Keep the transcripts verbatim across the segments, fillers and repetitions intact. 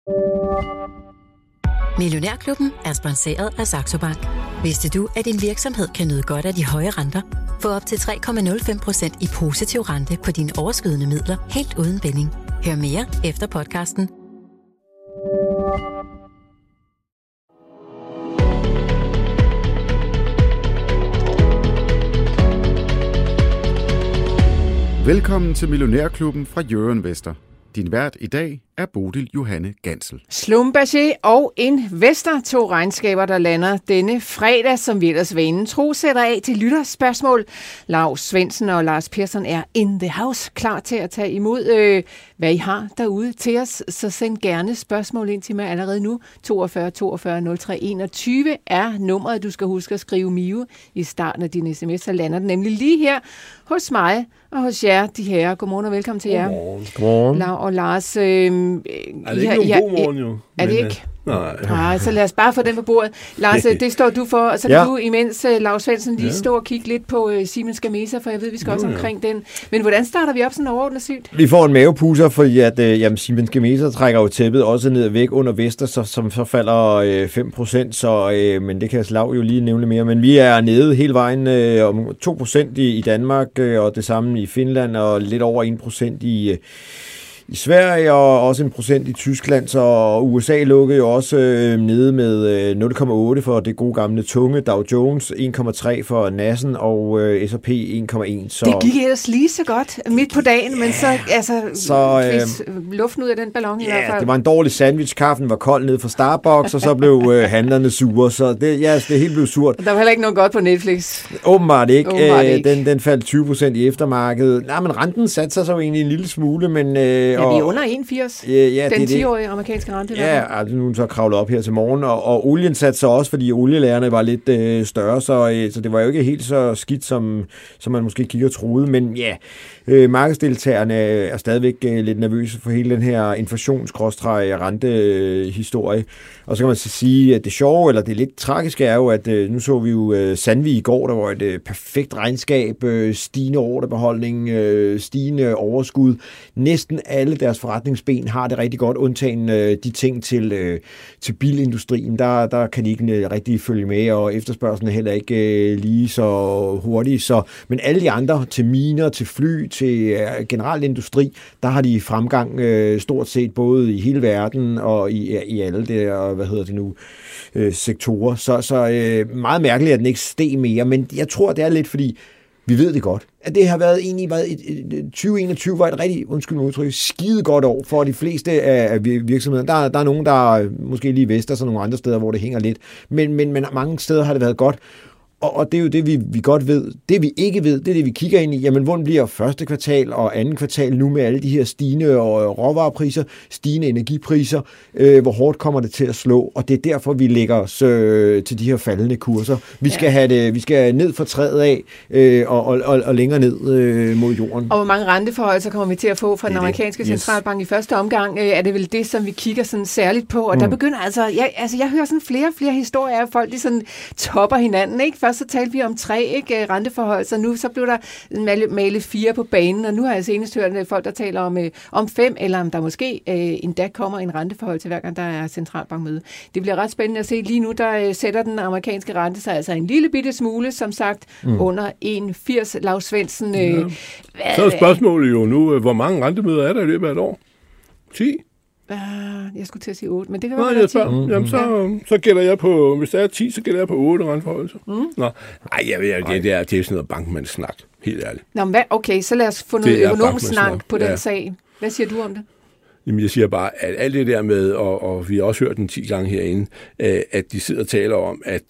Millionærklubben er sponsoreret af Saxo Bank. Vidste du, at din virksomhed kan nyde godt af de høje renter? Få op til tre komma nul fem procent i positiv rente på dine overskydende midler helt uden binding. Hør mere efter podcasten. Velkommen til Millionærklubben fra Jørgen Vester. Din vært i dag er Bodil Johanne Gansel. Schlumberger og Investor, to regnskaber, der lander denne fredag, som vi ellers vanen tro sætter af til lytterspørgsmål. Lav Svendsen og Lars Persson er in the house, klar til at tage imod, øh, hvad I har derude til os. Så send gerne spørgsmål ind til mig allerede nu. toogfyrre toogfyrre nul tre enogtyve er nummeret, du skal huske at skrive Mio i starten af din sms, så lander den nemlig lige her hos mig og hos jer, de her. Godmorgen og velkommen til jer. Godmorgen. Godmorgen. Lav og Lars. Øh, er det ikke nogen god morgen, jo? Er det ikke? Nej. Nej, så lad os bare få den på bordet. Lars, det står du for, og så kan ja. du imens, Lav Svendsen, lige ja. stå og kigge lidt på uh, Siemens Gamesa, for jeg ved, vi skal også omkring den. Men hvordan starter vi op sådan overordnet sygt? Vi får en mavepuser, fordi at, øh, jamen, Siemens Gamesa trækker jo tæppet også ned væk under Vester, så, som så falder øh, fem procent, så, øh, men det kan Lav jo lige nævne mere. Men vi er nede hele vejen øh, om to procent i, i Danmark, øh, og det samme i Finland, og lidt over en procent i... Øh, I Sverige og også en procent i Tyskland, så U S A lukkede jo også øh, nede med øh, nul komma otte for det gode gamle tunge Dow Jones, en komma tre for Nasdaq og øh, S og P en komma en. Så... Det gik ellers lige så godt midt på dagen, ja, men så, altså, så øh, luften ud af den ballon ja, i hvert fald. Det var en dårlig sandwich. Kaffen var kold ned fra Starbucks, og så blev øh, handlerne sure, så det, ja, det helt blev surt. Der var heller ikke noget godt på Netflix. Åbenbart ikke. Åbenbart ikke. Den, den faldt tyve procent i eftermarkedet. Nej, men renten satte sig så egentlig en lille smule, men... Øh, Ja, vi er under en komma firs, ja, ja, den det, ti-årige amerikanske rente. Ja, altså nu er så kravlet op her til morgen, og, og olien satte sig også, fordi olielagerne var lidt øh, større, så, øh, så det var jo ikke helt så skidt, som, som man måske kigger troede, men ja, øh, markedsdeltagerne er stadigvæk øh, lidt nervøse for hele den her inflationskostræg-rente-historie, og så kan man så sige, at det sjove, eller det lidt tragiske er jo, at øh, nu så vi jo øh, Sandvig i går, der var et øh, perfekt regnskab, øh, stigende ordrebeholdning, øh, stigende overskud, næsten alle deres forretningsben har det rigtig godt, undtagen øh, de ting til, øh, til bilindustrien. Der, der kan de ikke øh, rigtig følge med, og efterspørgselen er heller ikke øh, lige så hurtig. Så, men alle de andre, til miner, til fly, til øh, generelt industri, der har de fremgang øh, stort set både i hele verden og i, i alle det, og hvad hedder det nu, øh, sektorer. Så, så øh, meget mærkeligt, at den ikke steg mere, men jeg tror, det er lidt fordi, vi ved det godt, at det har været egentlig været et, et, tyve enogtyve var et rigtig, undskyld mig udtryk, skide godt år for de fleste af virksomhederne. Der, der er nogen, der måske lige Vester, så nogle andre steder, hvor det hænger lidt, men, men, men mange steder har det været godt. Og, og det er jo det, vi, vi godt ved. Det, vi ikke ved, det er det, vi kigger ind i. Jamen, hvordan bliver første kvartal og anden kvartal nu med alle de her stigende råvarepriser, stigende energipriser? Øh, hvor hårdt kommer det til at slå? Og det er derfor, vi lægger os øh, til de her faldende kurser. Vi skal, ja. have det, vi skal ned fra træet af øh, og, og, og, og længere ned øh, mod jorden. Og hvor mange renteforholdelser kommer vi til at få fra den amerikanske yes. centralbank i første omgang? Øh, er det vel det, som vi kigger sådan særligt på? Og mm. der begynder altså... Jeg, altså, jeg hører sådan flere og flere historier af folk, de sådan topper hinanden, ikke? Først så talte vi om tre, ikke, renteforhold, så nu så blev der malet fire på banen, og nu har jeg senest hørt folk, der taler om, øh, om fem, eller om der måske øh, endda kommer en renteforhold til hver gang, der er centralbankmøde. Det bliver ret spændende at se. Lige nu, der øh, sætter den amerikanske rente sig altså en lille bitte smule, som sagt, mm. under en komma firs. Lav Svendsen. Øh, ja. Så er spørgsmålet jo nu, hvor mange rentemøder er der i løbet af et år? ti? Uh, jeg skulle til at sige otte, men det kan være, være ti. Mm-hmm. Jamen, så, så gætter jeg på, hvis der er ti, så gætter jeg på otte renteforholdelser. Mm. Nå, nej, jeg ved, det, det, er, det er sådan noget bankmandssnak, helt ærligt. Nå, men okay, så lad os få noget økonomisk snak på den ja. sag. Hvad siger du om det? Jamen, jeg siger bare, at alt det der med, og, og vi har også hørt den ti gange herinde, at de sidder og taler om, at,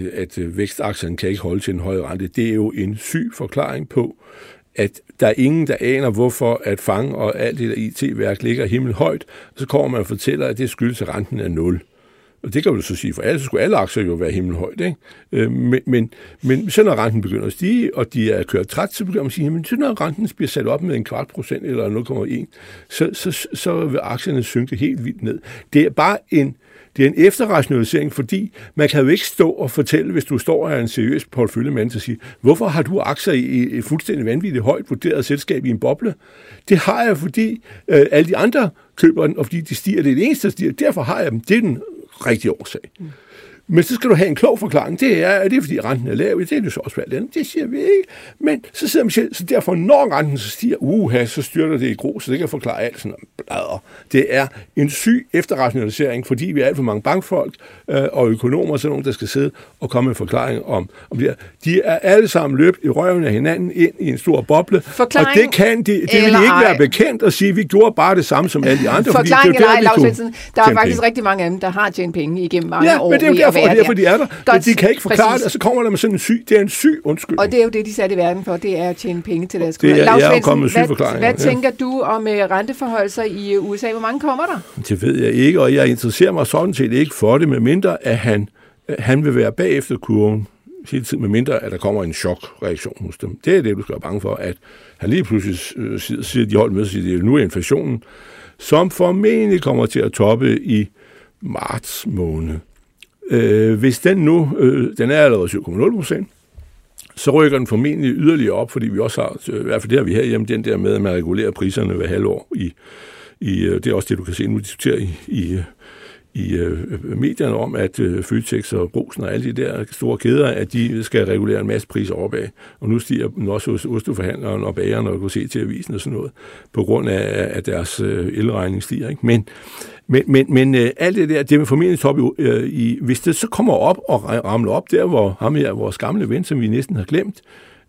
at vækstaktierne kan ikke holde til en høj rente, det er jo en syg forklaring på, at der er ingen, der aner, hvorfor at Fang og alt det der I T-værk ligger himmelhøjt, og så kommer man og fortæller, at det skyldes, at renten er nul. Og det kan du så sige, for ellers skulle alle aktier jo være himmelhøjt, ikke? Men, men, men så når renten begynder at stige, og de er kørt træt, så begynder man at sige, men så når renten bliver sat op med en kvart procent eller nul komma en, så, så, så vil aktierne synke helt vildt ned. Det er bare en Det er en efterrationalisering, fordi man kan jo ikke stå og fortælle, hvis du står af en seriøs porteføljemand, og sige, hvorfor har du aktier i et fuldstændig vanvittigt højt vurderet selskab i en boble? Det har jeg, fordi øh, alle de andre køber den, og fordi de stiger, det er det eneste, der stiger, derfor har jeg dem. Det er den rigtige årsag. Mm. Men så skal du have en klog forklaring. Det er, at det er, fordi renten er lav. Det er jo så også valgt andet. Det siger vi ikke. Men så sidder man selv, så derfor, når renten så stiger, uha, så styrter det i gro, så det kan forklare alt sådan noget. Det er en syg efterrationalisering, fordi vi er alt for mange bankfolk øh, og økonomer, sådan nogle, der skal sidde og komme med en forklaring om, om det er. De er alle sammen løbet i røven af hinanden ind i en stor boble. Forklaring, og det kan de, det vil de ikke være bekendt at sige, at vi gjorde bare det samme som alle de andre. Forklaring fordi det er eller ej, Lars, der er faktisk penge. Rigtig mange af dem, der har tjent penge igennem mange ja, år. Men det er jo derfor, derfor, de er der. Men de kan ikke forklare præcis. det, og så kommer der med sådan en syg, det er en syg undskyld. Og det er jo det, de satte i verden for, det er at tjene penge til deres kunder. Det er, Lars jeg er kommet med Svendsen, sygeforklaringer. Hvad, hvad tænker du om uh, renteforholdelser i U S A? Hvor mange kommer der? Det ved jeg ikke, og jeg interesserer mig sådan set ikke for det, medmindre at han, han vil være bagefter kurven hele tiden, medmindre at der kommer en chokreaktion hos dem. Det er det, du skal være bange for, at han lige pludselig øh, siger, de holdt med sig, at nu er inflationen, som formentlig kommer til at toppe i marts måned. Øh, hvis den nu, øh, den er allerede syv komma nul procent, så rykker den formentlig yderligere op, fordi vi også har, i hvert fald det har vi herhjemme, den der med, at man regulerer priserne hver halvår. I, i, det er også det, du kan se nu diskutere i, i, i uh, medierne om, at uh, Føtex og Brugsen og alle de der store kæder, at de skal regulere en masse priser opad. Og nu stiger den også hos osteforhandleren og bageren, og du kan se til avisen og sådan noget, på grund af, at deres uh, elregning stiger. Ikke? Men Men, men, men øh, alt det der, det vil formentlig toppe øh, i, hvis det så kommer op og ramler op der, hvor ham her, vores gamle ven, som vi næsten har glemt,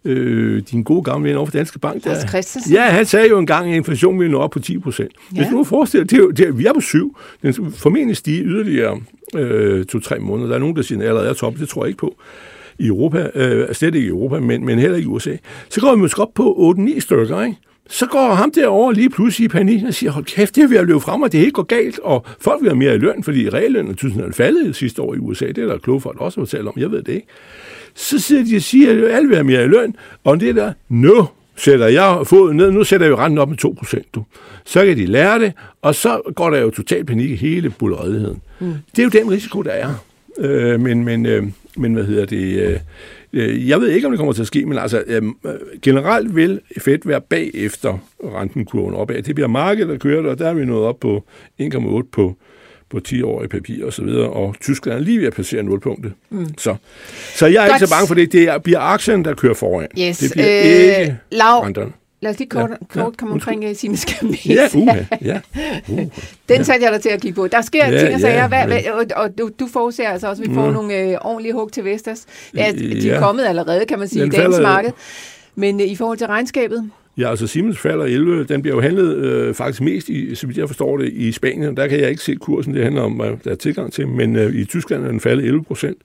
øh, din gode gamle ven over for Danske Bank, der, ja, han sagde jo engang, at inflationen ville nå op på ti procent. Ja. Hvis du nu forestiller dig, det er jo, det er, vi er på syv, den formentlig stige yderligere øh, to-tre måneder. Der er nogen, der siger, at allerede er toppen, det tror jeg ikke på. I Europa, øh, slet ikke i Europa, men, men heller ikke i U S A. Så går vi måske op på otte-ni stykker, ikke? Så går ham derover lige pludselig i panik og siger, hold kæft, det er ved at løbe frem, og det hele går galt, og folk vil have mere i løn, fordi reallønnen er faldet sidste år i U S A. Det er der kloge folk også at fortælle om, jeg ved det ikke. Så siger de, siger, at alle vil have mere i løn, og det der, nu sætter jeg foden ned, nu sætter jeg renten op med to procent. Du. Så kan de lære det, og så går der jo total panik i hele bullerødigheden. Mm. Det er jo den risiko, der er. Øh, men, men, øh, men hvad hedder det... Øh, Jeg ved ikke, om det kommer til at ske, men altså øh, generelt vil Fed være bagefter rentenkurven opad. Det bliver markedet, der kører det, og der er vi nået op på en komma otte på, på ti år i papir og så videre, og Tyskland er lige ved at passere nulpunktet. Mm. Så, så jeg er Godt. ikke så bange for det. Det bliver aktien, der kører foran. Yes. Det bliver øh, ikke Lav, renterne. Lad os lige kort, ja, kort komme ja, omkring Siemens Gamesa. Ja, uha, ja. Uh, Den satte jeg dig til at kigge på. Der sker ja, ting og sager, ja, ja. og, og du, du forudser altså også, at vi får mm. nogle øh, ordentlige hug til Vestas. Ja, de er ja. kommet allerede, kan man sige, den i dagens falder, marked. Men øh, i forhold til regnskabet? Ja, altså Siemens falder elleve. Den bliver jo handlet øh, faktisk mest, i, så vidt jeg forstår det, i Spanien. Der kan jeg ikke se kursen, det handler om, hvad der er tilgang til. Men øh, i Tyskland er den faldet elleve procent.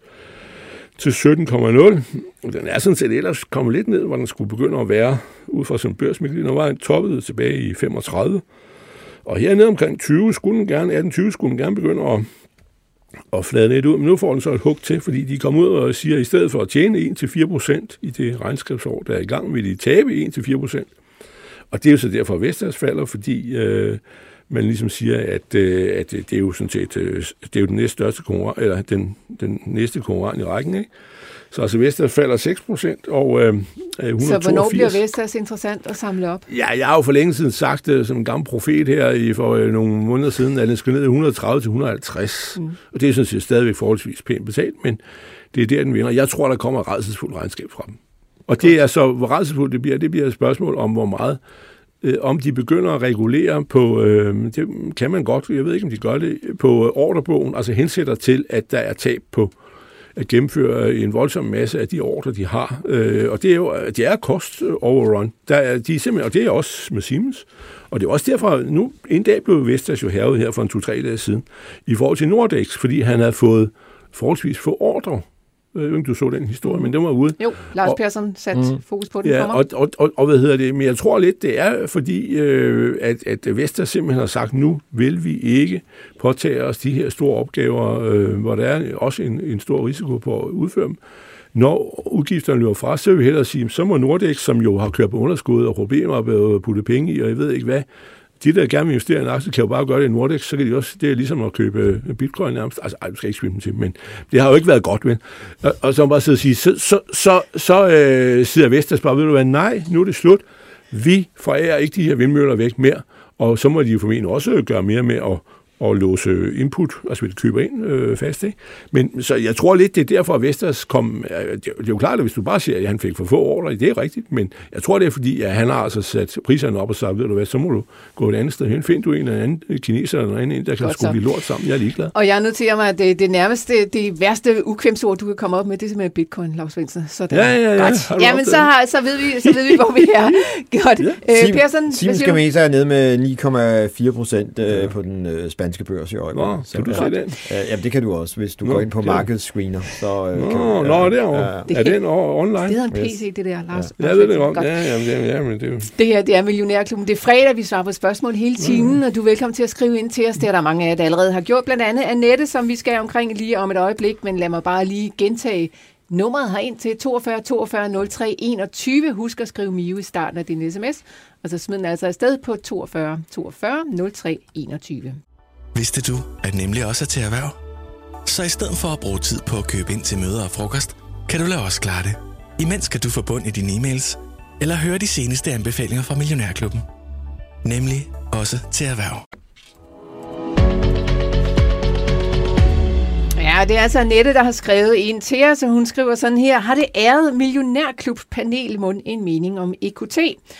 Til sytten komma nul. Den er sådan set ellers kommet lidt ned, hvor den skulle begynde at være ud fra sådan børsmægelig. Den var toppet tilbage i femogtredive. Og hernede omkring tyve skulle den gerne, atten tyve skulle den gerne begynde at, at flade lidt ud. Men nu får den så et hug til, fordi de kommer ud og siger, at i stedet for at tjene en til fire procent i det regnskabsår, der er i gang, vil de tabe en til fire procent. Og det er jo så derfor, at Vestas falder, fordi øh, man ligesom siger, at, øh, at det er jo sådan set, øh, det er jo den næste største konkurrent, eller den, den næste konkurrent i rækken, ikke? Så altså Vestas falder seks procent, og øh, et hundrede og toogfirs. Så hvornår bliver Vestas interessant at samle op? Ja, jeg har jo for længe siden sagt det som en gammel profet her i for øh, nogle måneder siden, at den skal ned i et hundrede og tredive til et hundrede og halvtreds. Mm. Og det er sådan set stadigvæk forholdsvis pænt betalt, men det er der, den vinder. Jeg tror, der kommer et rædselsfuldt regnskab fra dem. Og det er så, hvor rædselsfuldt det bliver, det bliver et spørgsmål om, hvor meget øh, om de begynder at regulere på, øh, det kan man godt, jeg ved ikke, om de gør det, på ordrebogen, altså hensætter til, at der er tab på at gennemføre en voldsom masse af de ordre, de har. Øh, og det er jo det er cost overrun. Der er, de er simpelthen, og det er også med Siemens. Og det er også derfor, nu en dag blev Vestas jo hærget her for en to-tre dage siden, i forhold til Nordex, fordi han havde fået forholdsvis få ordre. Jeg ved ikke, du så den historie, men den var ude. Jo, Lars Persson satte mm. fokus på den ja, for mig. Og, og, og, og hvad hedder det? Men jeg tror lidt, det er fordi, øh, at, at Vestas simpelthen har sagt, nu vil vi ikke påtage os de her store opgaver, øh, hvor der er også en, en stor risiko på at udføre dem. Når udgifterne løber fra, så vil vi hellere sige, så må Nordex, som jo har kørt på underskud og problemer og blevet puttet penge i, og jeg ved ikke hvad, de, der gerne vil investere i en aktie, kan jo bare gøre det i Nordex, så kan de også, det er ligesom at købe bitcoin nærmest. Altså, ej, du skal ikke svime dem til, men det har jo ikke været godt, men. Og, og så bare sidde og sige, så, så, så, så øh, sidder Vestas bare, ved du hvad, nej, nu er det slut. Vi forærer ikke de her vindmøller væk mere, og så må de jo formentlig også gøre mere med at og låse input, altså vi køber ind øh, fast, ikke? Men så jeg tror lidt, det er derfor, at Vestas kom... Det er jo klart, at hvis du bare siger, at han fik for få ordre, det er rigtigt, men jeg tror, det er fordi, at han har altså sat priserne op og sagt, ved du hvad, så må du gå et andet sted hen. Find du en eller anden kineser eller en anden, der kan skrue lidt lort sammen. Jeg er ligeglad. Og jeg noterer mig, at det, det nærmeste, det værste ukvemsord, du kan komme op med, det er simpelthen Bitcoin, Lars Svendsen. Så det ja, ja, ja. Godt. Jamen, så, har, så, ved vi, så ved vi, hvor vi er. Godt. Ja. Øh, Persson, Siemens Gamesa er nede med ni komma fire procent øh, på den øh, spanske børs i øjeblikket. Nå, kan du se den? Ja, det kan du også, hvis du nå, går ind på markedsscreener. Så, øh, nå, kan du, ja, nå, derovre. Ja. Det er den online? Det hedder en P C, det der, Lars. Ja, det er det godt. Ja, jamen, det, ja, men det, er jo... det her, det er Millionærklubben. Det er fredag, vi svarer på spørgsmål hele timen, mm. og du er velkommen til at skrive ind til os. Det er der mange af jer, der allerede har gjort. Blandt andet Annette, som vi skal omkring lige om et øjeblik, men lad mig bare lige gentage. Nummeret har ind til toogfyrre toogfyrre nul tre enogtyve. Husk at skrive M I U i starten af din sms, og så smid den altså afsted på toogfyrre toogfyrre nul tre enogtyve. Vidste du, at Nemlig også er til erhverv? Så i stedet for at bruge tid på at købe ind til møder og frokost, kan du lade os klare det. Imens kan du få bund i dine e-mails, eller høre de seneste anbefalinger fra Millionærklubben. Nemlig også til erhverv. Ja, det er altså Annette, der har skrevet en til os, og hun skriver sådan her: har det ærede Millionærklub-panel mund en mening om E Q T?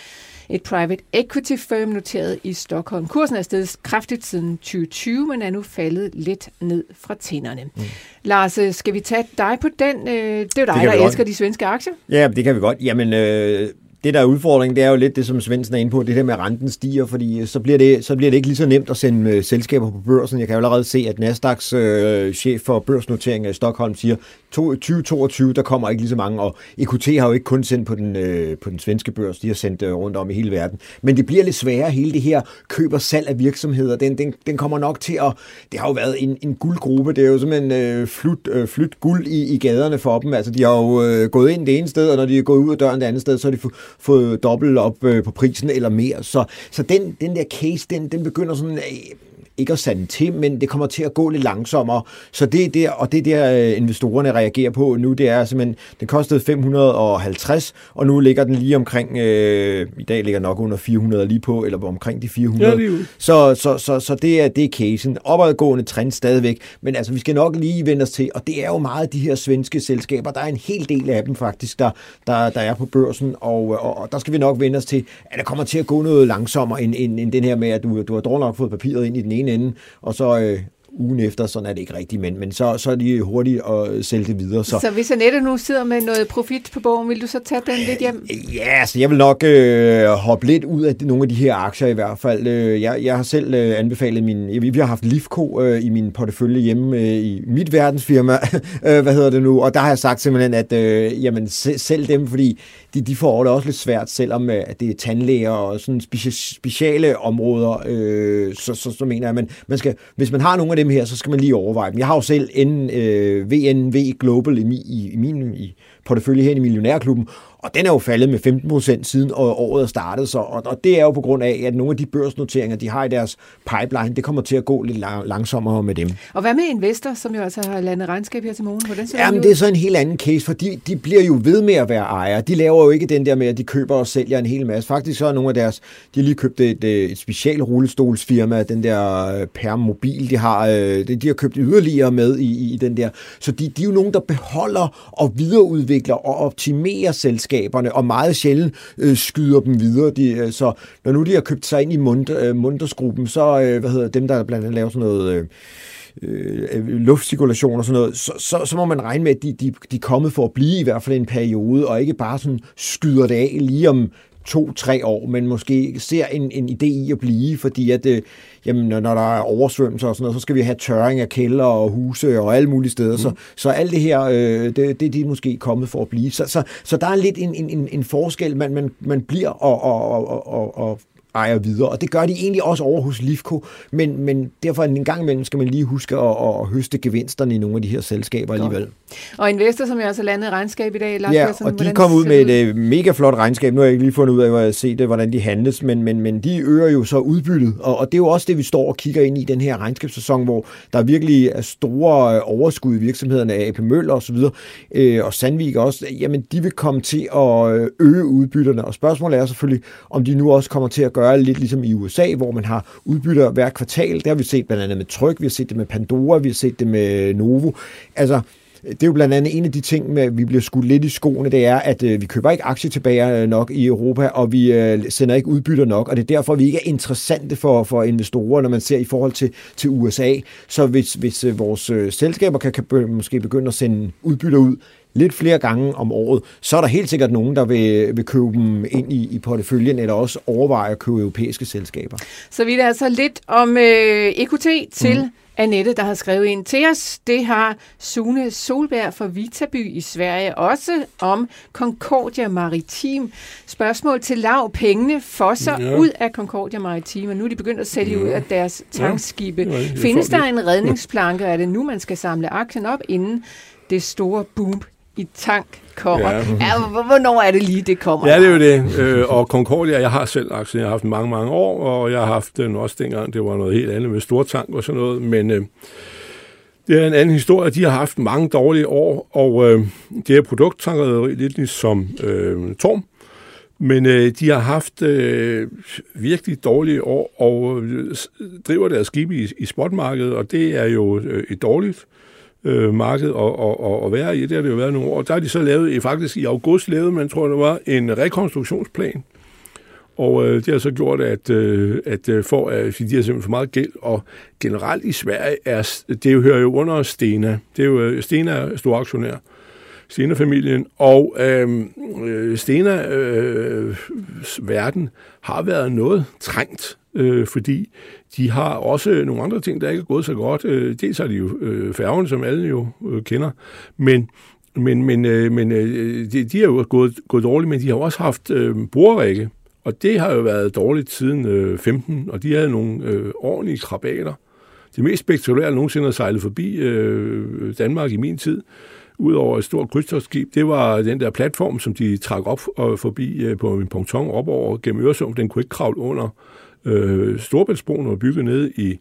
Et private equity firm noteret i Stockholm. Kursen er steget kraftigt siden tyve tyve, men er nu faldet lidt ned fra tænderne. Mm. Lars, skal vi tage dig på den? Det er jo dig, der elsker godt. De svenske aktier. Ja, det kan vi godt. Jamen, øh, det der er udfordringen, det er jo lidt det, som Svendsen er inde på, det der med, at renten stiger, fordi så bliver det, så bliver det ikke lige så nemt at sende øh, selskaber på børsen. Jeg kan jo allerede se, at Nasdaqs øh, chef for børsnotering i Stockholm siger, tyve toogtyve, der kommer ikke lige så mange, og E Q T har jo ikke kun sendt på den, øh, på den svenske børs, de har sendt øh, rundt om i hele verden. Men det bliver lidt sværere, hele det her køb og salg af virksomheder, den, den, den kommer nok til at, det har jo været en, en guldgruppe, det er jo simpelthen øh, flyt, øh, flyt guld i, i gaderne for dem, altså de har jo øh, gået ind det ene sted, og når de er gået ud af døren det andet sted, så har de f- fået dobbelt op øh, på prisen eller mere, så, så den, den der case, den, den begynder sådan... Øh, ikke at sande til, men det kommer til at gå lidt langsommere. Så det er der, og det der investorerne reagerer på nu, det er simpelthen, den kostede fem hundrede og halvtreds, og nu ligger den lige omkring, øh, i dag ligger nok under fire hundrede lige på, eller omkring de fire hundrede. Ja, så, så, så, så det er det er casen. Opadgående trend stadigvæk, men altså vi skal nok lige vende os til, og det er jo meget de her svenske selskaber, der er en hel del af dem faktisk, der, der, der er på børsen, og, og, og der skal vi nok vende os til, at der kommer til at gå noget langsommere, end, end, end den her med, at du, du har dårligt nok fået papiret ind i den ene ende, og så øh, ugen efter, sådan er det ikke rigtigt, men, men så, så er de hurtigt at sælge det videre. Så, så hvis Annette nu sidder med noget profit på bogen, vil du så tage den lidt hjem? Ja, altså jeg vil nok øh, hoppe lidt ud af nogle af de her aktier i hvert fald. Jeg, jeg har selv øh, anbefalet min, vi har haft Lifco øh, i min portefølje hjemme øh, i mit verdensfirma, hvad hedder det nu, og der har jeg sagt simpelthen, at øh, jamen, selv dem, fordi de, de får det også lidt svært, selvom øh, det er tandlæger og sådan speci- speciale områder, øh, så, så, så mener jeg, man, man skal, hvis man har nogle af dem her, så skal man lige overveje dem. Jeg har jo selv en øh, V N V Global i, i, i min i portefølje her i Millionærklubben, og den er jo faldet med femten procent siden året er startet, så, og, og det er jo på grund af, at nogle af de børsnoteringer, de har i deres pipeline, det kommer til at gå lidt lang, langsommere med dem. Og hvad med Investor, som jo altså har landet regnskab her til morgen? Hvordan ser Jamen, det er så en helt anden case, for de, de bliver jo ved med at være ejere. De laver jo ikke den der med, at de køber og sælger en hel masse. Faktisk så er nogle af deres, de har lige købt et, et special rullestolsfirma, den der Permobil, de har, de har købt yderligere med i, i den der. Så de, de er jo nogen, der beholder og videreudvikler og optimerer selskaberne, og meget sjældent øh, skyder dem videre. De, øh, så når nu de har købt sig ind i Mund- Muntersgruppen, så øh, hvad hedder dem, der blandt andet laver sådan noget øh, øh, luftcirkulation og sådan noget, så, så, så må man regne med, at de, de, de er kommet for at blive i hvert fald en periode, og ikke bare sådan skyder det af lige om to-tre år, men måske ser en, en idé i at blive, fordi at øh, jamen, når der er oversvømmelser og sådan noget, så skal vi have tørring af kælder og huse og alle mulige steder. Mm. Så, så alt det her, øh, det, det de er måske kommet for at blive. Så, så, så der er lidt en, en, en forskel, man, man, man bliver og, og, og, og, og ejer videre, og det gør de egentlig også over hos Lifco, men, men derfor en gang imellem skal man lige huske at, at høste gevinsterne i nogle af de her selskaber alligevel. Godt. Og Investor, som jeg altså landede regnskab i dag, Lars ja, Persson, og de kom ud med et uh, mega flot regnskab. Nu har jeg ikke lige fundet ud af, hvor jeg ser det, hvordan de handles, men, men, men de øger jo så udbyttet, og, og det er jo også det, vi står og kigger ind i den her regnskabssæson, hvor der virkelig er store overskud i virksomhederne af A P Møller og så videre, øh, og Sandvik også, jamen de vil komme til at øge udbytterne, og spørgsmålet er selvfølgelig, om de nu også kommer til at gøre gøre lidt ligesom i U S A, hvor man har udbytter hver kvartal. Det har vi set blandt andet med Tryg, vi har set det med Pandora, vi har set det med Novo. Altså, det er jo blandt andet en af de ting, med, at vi bliver skudt lidt i skoene, det er, at øh, vi køber ikke aktier tilbage nok i Europa, og vi øh, sender ikke udbytter nok, og det er derfor, vi ikke er interessante for, for investorer, når man ser i forhold til, til U S A. Så hvis, hvis øh, vores øh, selskaber kan, kan be, måske begynde at sende udbytter ud lidt flere gange om året, så er der helt sikkert nogen, der vil, vil købe dem ind i, i porteføljen, eller også overveje at købe europæiske selskaber. Så vi er altså lidt om øh, E Q T til mm. Annette, der har skrevet ind til os. Det har Sune Solberg fra Vitaby i Sverige også om Concordia Maritim. Spørgsmål til lav pengene fosser ja. ud af Concordia Maritim, og nu er de begyndt at sælge ja. ud af deres tankskibe. Ja. Ja, Findes der en redningsplanke, er det nu, man skal samle aktien op, inden det store boom i tank kommer? Ja. Ja, hvornår er det lige, det kommer? Ja, det er jo det. Øh, og Concordia, jeg har selv aktien, jeg har haft mange, mange år, og jeg har haft den også dengang, det var noget helt andet med stortank og sådan noget, men øh, det er en anden historie. De har haft mange dårlige år, og øh, det er produkttankrederi lidt ligesom øh, Torm, men øh, de har haft øh, virkelig dårlige år, og øh, driver deres skibe i, i spotmarkedet, og det er jo øh, et dårligt Øh, marked at, at, at være i. Det har det jo været nogle år. Der har de så lavet, faktisk i august lavet, man tror det var, en rekonstruktionsplan. Og øh, det har så gjort, at, øh, at for, at de har simpelthen for meget gæld. Og generelt i Sverige, er, det hører jo under Stena. Det er jo, Stena er stor aktionær. Stena-familien. Og øh, Stena øh, verden har været noget trængt, øh, fordi de har også nogle andre ting, der ikke er gået så godt. Øh, dels har de jo øh, færgen, som alle jo øh, kender, men, men, men, øh, men øh, de, de har jo gået, gået dårligt, men de har også haft øh, borerikke, og det har jo været dårligt siden øh, femten, og de havde nogle øh, ordentlige krabater. Det mest spektakulære, der nogensinde har sejlet forbi øh, Danmark i min tid, udover et stort krydstogtskib, det var den der platform, som de trak op og forbi øh, på en ponton op over gennem Øresund. Den kunne ikke kravle under øh, Storebæltsbroen og bygget nede i,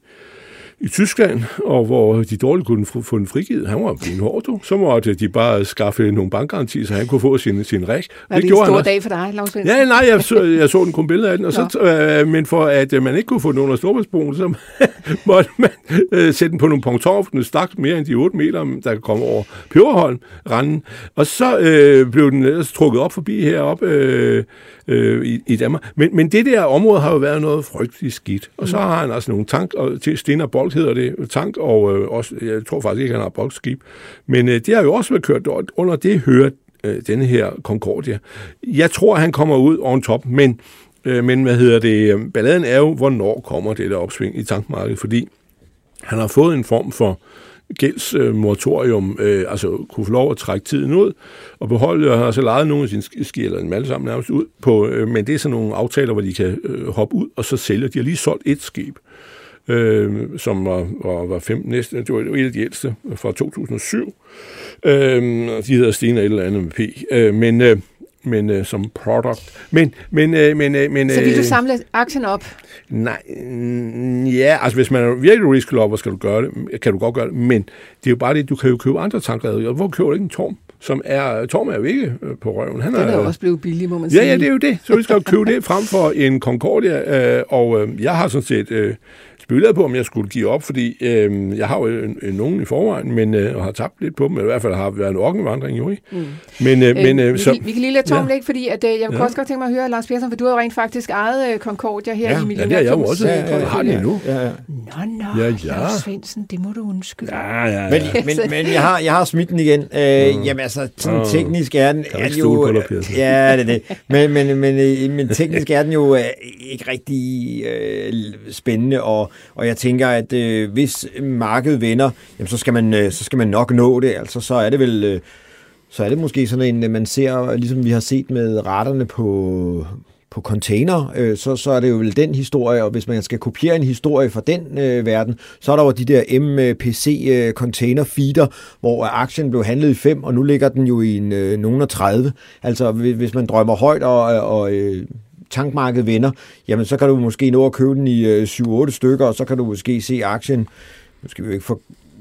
i Tyskland, og hvor de dårligt kunne få den frigivet. Han var en hård, du. Så måtte de bare skaffe nogle bankgarantier, så han kunne få sin, sin ræk. Var det, det en stor dag for dig, Lars Svendsen? Ja, nej, jeg så, jeg så den kun billeder af den, og så, øh, men for at øh, man ikke kunne få den under Storebæltsbroen, så måtte man øh, sætte den på nogle pontoner, for den stak mere end de otte meter, der kom over Peberholm randen. Og så øh, blev den ellers trukket op forbi heroppe øh, øh, i, i Danmark. Men, men det der område har jo været noget frygteligt skidt. Og så har han altså nogle tank, og til Sten Bolt hedder det, tank, og øh, også, jeg tror faktisk ikke, han har boltskib. Men øh, det har jo også været kørt under det hører øh, denne her Concordia. Jeg tror, han kommer ud on top, men Men hvad hedder det? Balladen er jo, hvornår kommer det der opsving i tankmarkedet, fordi han har fået en form for gældsmoratorium, øh, altså kunne få lov at trække tiden ud og beholde, og har så lejet nogle af sine ski, eller en alle sammen nærmest ud på, øh, men det er sådan nogle aftaler, hvor de kan øh, hoppe ud, og så sælge. De har lige solgt et skib, øh, som var, var, var fem næste, det var et af de ældste fra to tusind og syv. Øh, de hedder Stena et eller andet med P. Øh, men øh, men øh, som product. Men, men, øh, men, øh, men, så vil du samle aktien op? Nej, ja, altså hvis man er virkelig risk-lover, skal du gøre det, kan du godt gøre det, men det er jo bare det, du kan jo købe andre tankrederier. Hvor køber du ikke en Torm? Som er, Torm er jo ikke på røven. Han Den er, er jo også blevet billig, må man sige. Ja, ja, det er jo det. Så vi skal jo købe det frem for en Concordia, øh, og øh, jeg har sådan set øh, spekuleret på, om jeg skulle give op, fordi øh, jeg har jo en, en, nogen i forvejen, men øh, og har tabt lidt på dem, eller i hvert fald har været en orkenvandring jo, ikke? Mm. Men, øh, men, øh, vi, så, vi kan lige lade Torm ja. Lægge, fordi at, øh, jeg vil ja. også godt tænke mig at høre, Lars Persson, for du har rent faktisk ejet øh, Concordia her ja. i Millionærklubben. Ja, det er jeg jo også. Ja, jeg har det endnu. Ja, ja. Nå, nå, ja, ja. Lars Svendsen, det må du undskylde. Ja, ja, ja. Men, men, men jeg, har, jeg har smidt den igen. Øh, mm. Jamen altså, sådan mm. teknisk er den er jo... Ja, det er det. Men, men, men, men teknisk er den jo øh, ikke rigtig øh, spændende, og, og jeg tænker, at øh, hvis markedet vender, jamen, så, skal man, øh, så skal man nok nå det. Altså, så er det vel... Øh, så er det måske sådan en, man ser, ligesom vi har set med raterne på... på container, øh, så, så er det jo vel den historie, og hvis man skal kopiere en historie fra den øh, verden, så er der jo de der M P C øh, container feeder, hvor aktien blev handlet i fem, og nu ligger den jo i en, øh, nogen af tredive. Altså hvis man drømmer højt, og, og øh, tankmarkedet vender, jamen så kan du måske nå at købe den i øh, syv otte stykker, og så kan du måske se aktien, nu skal vi jo ikke for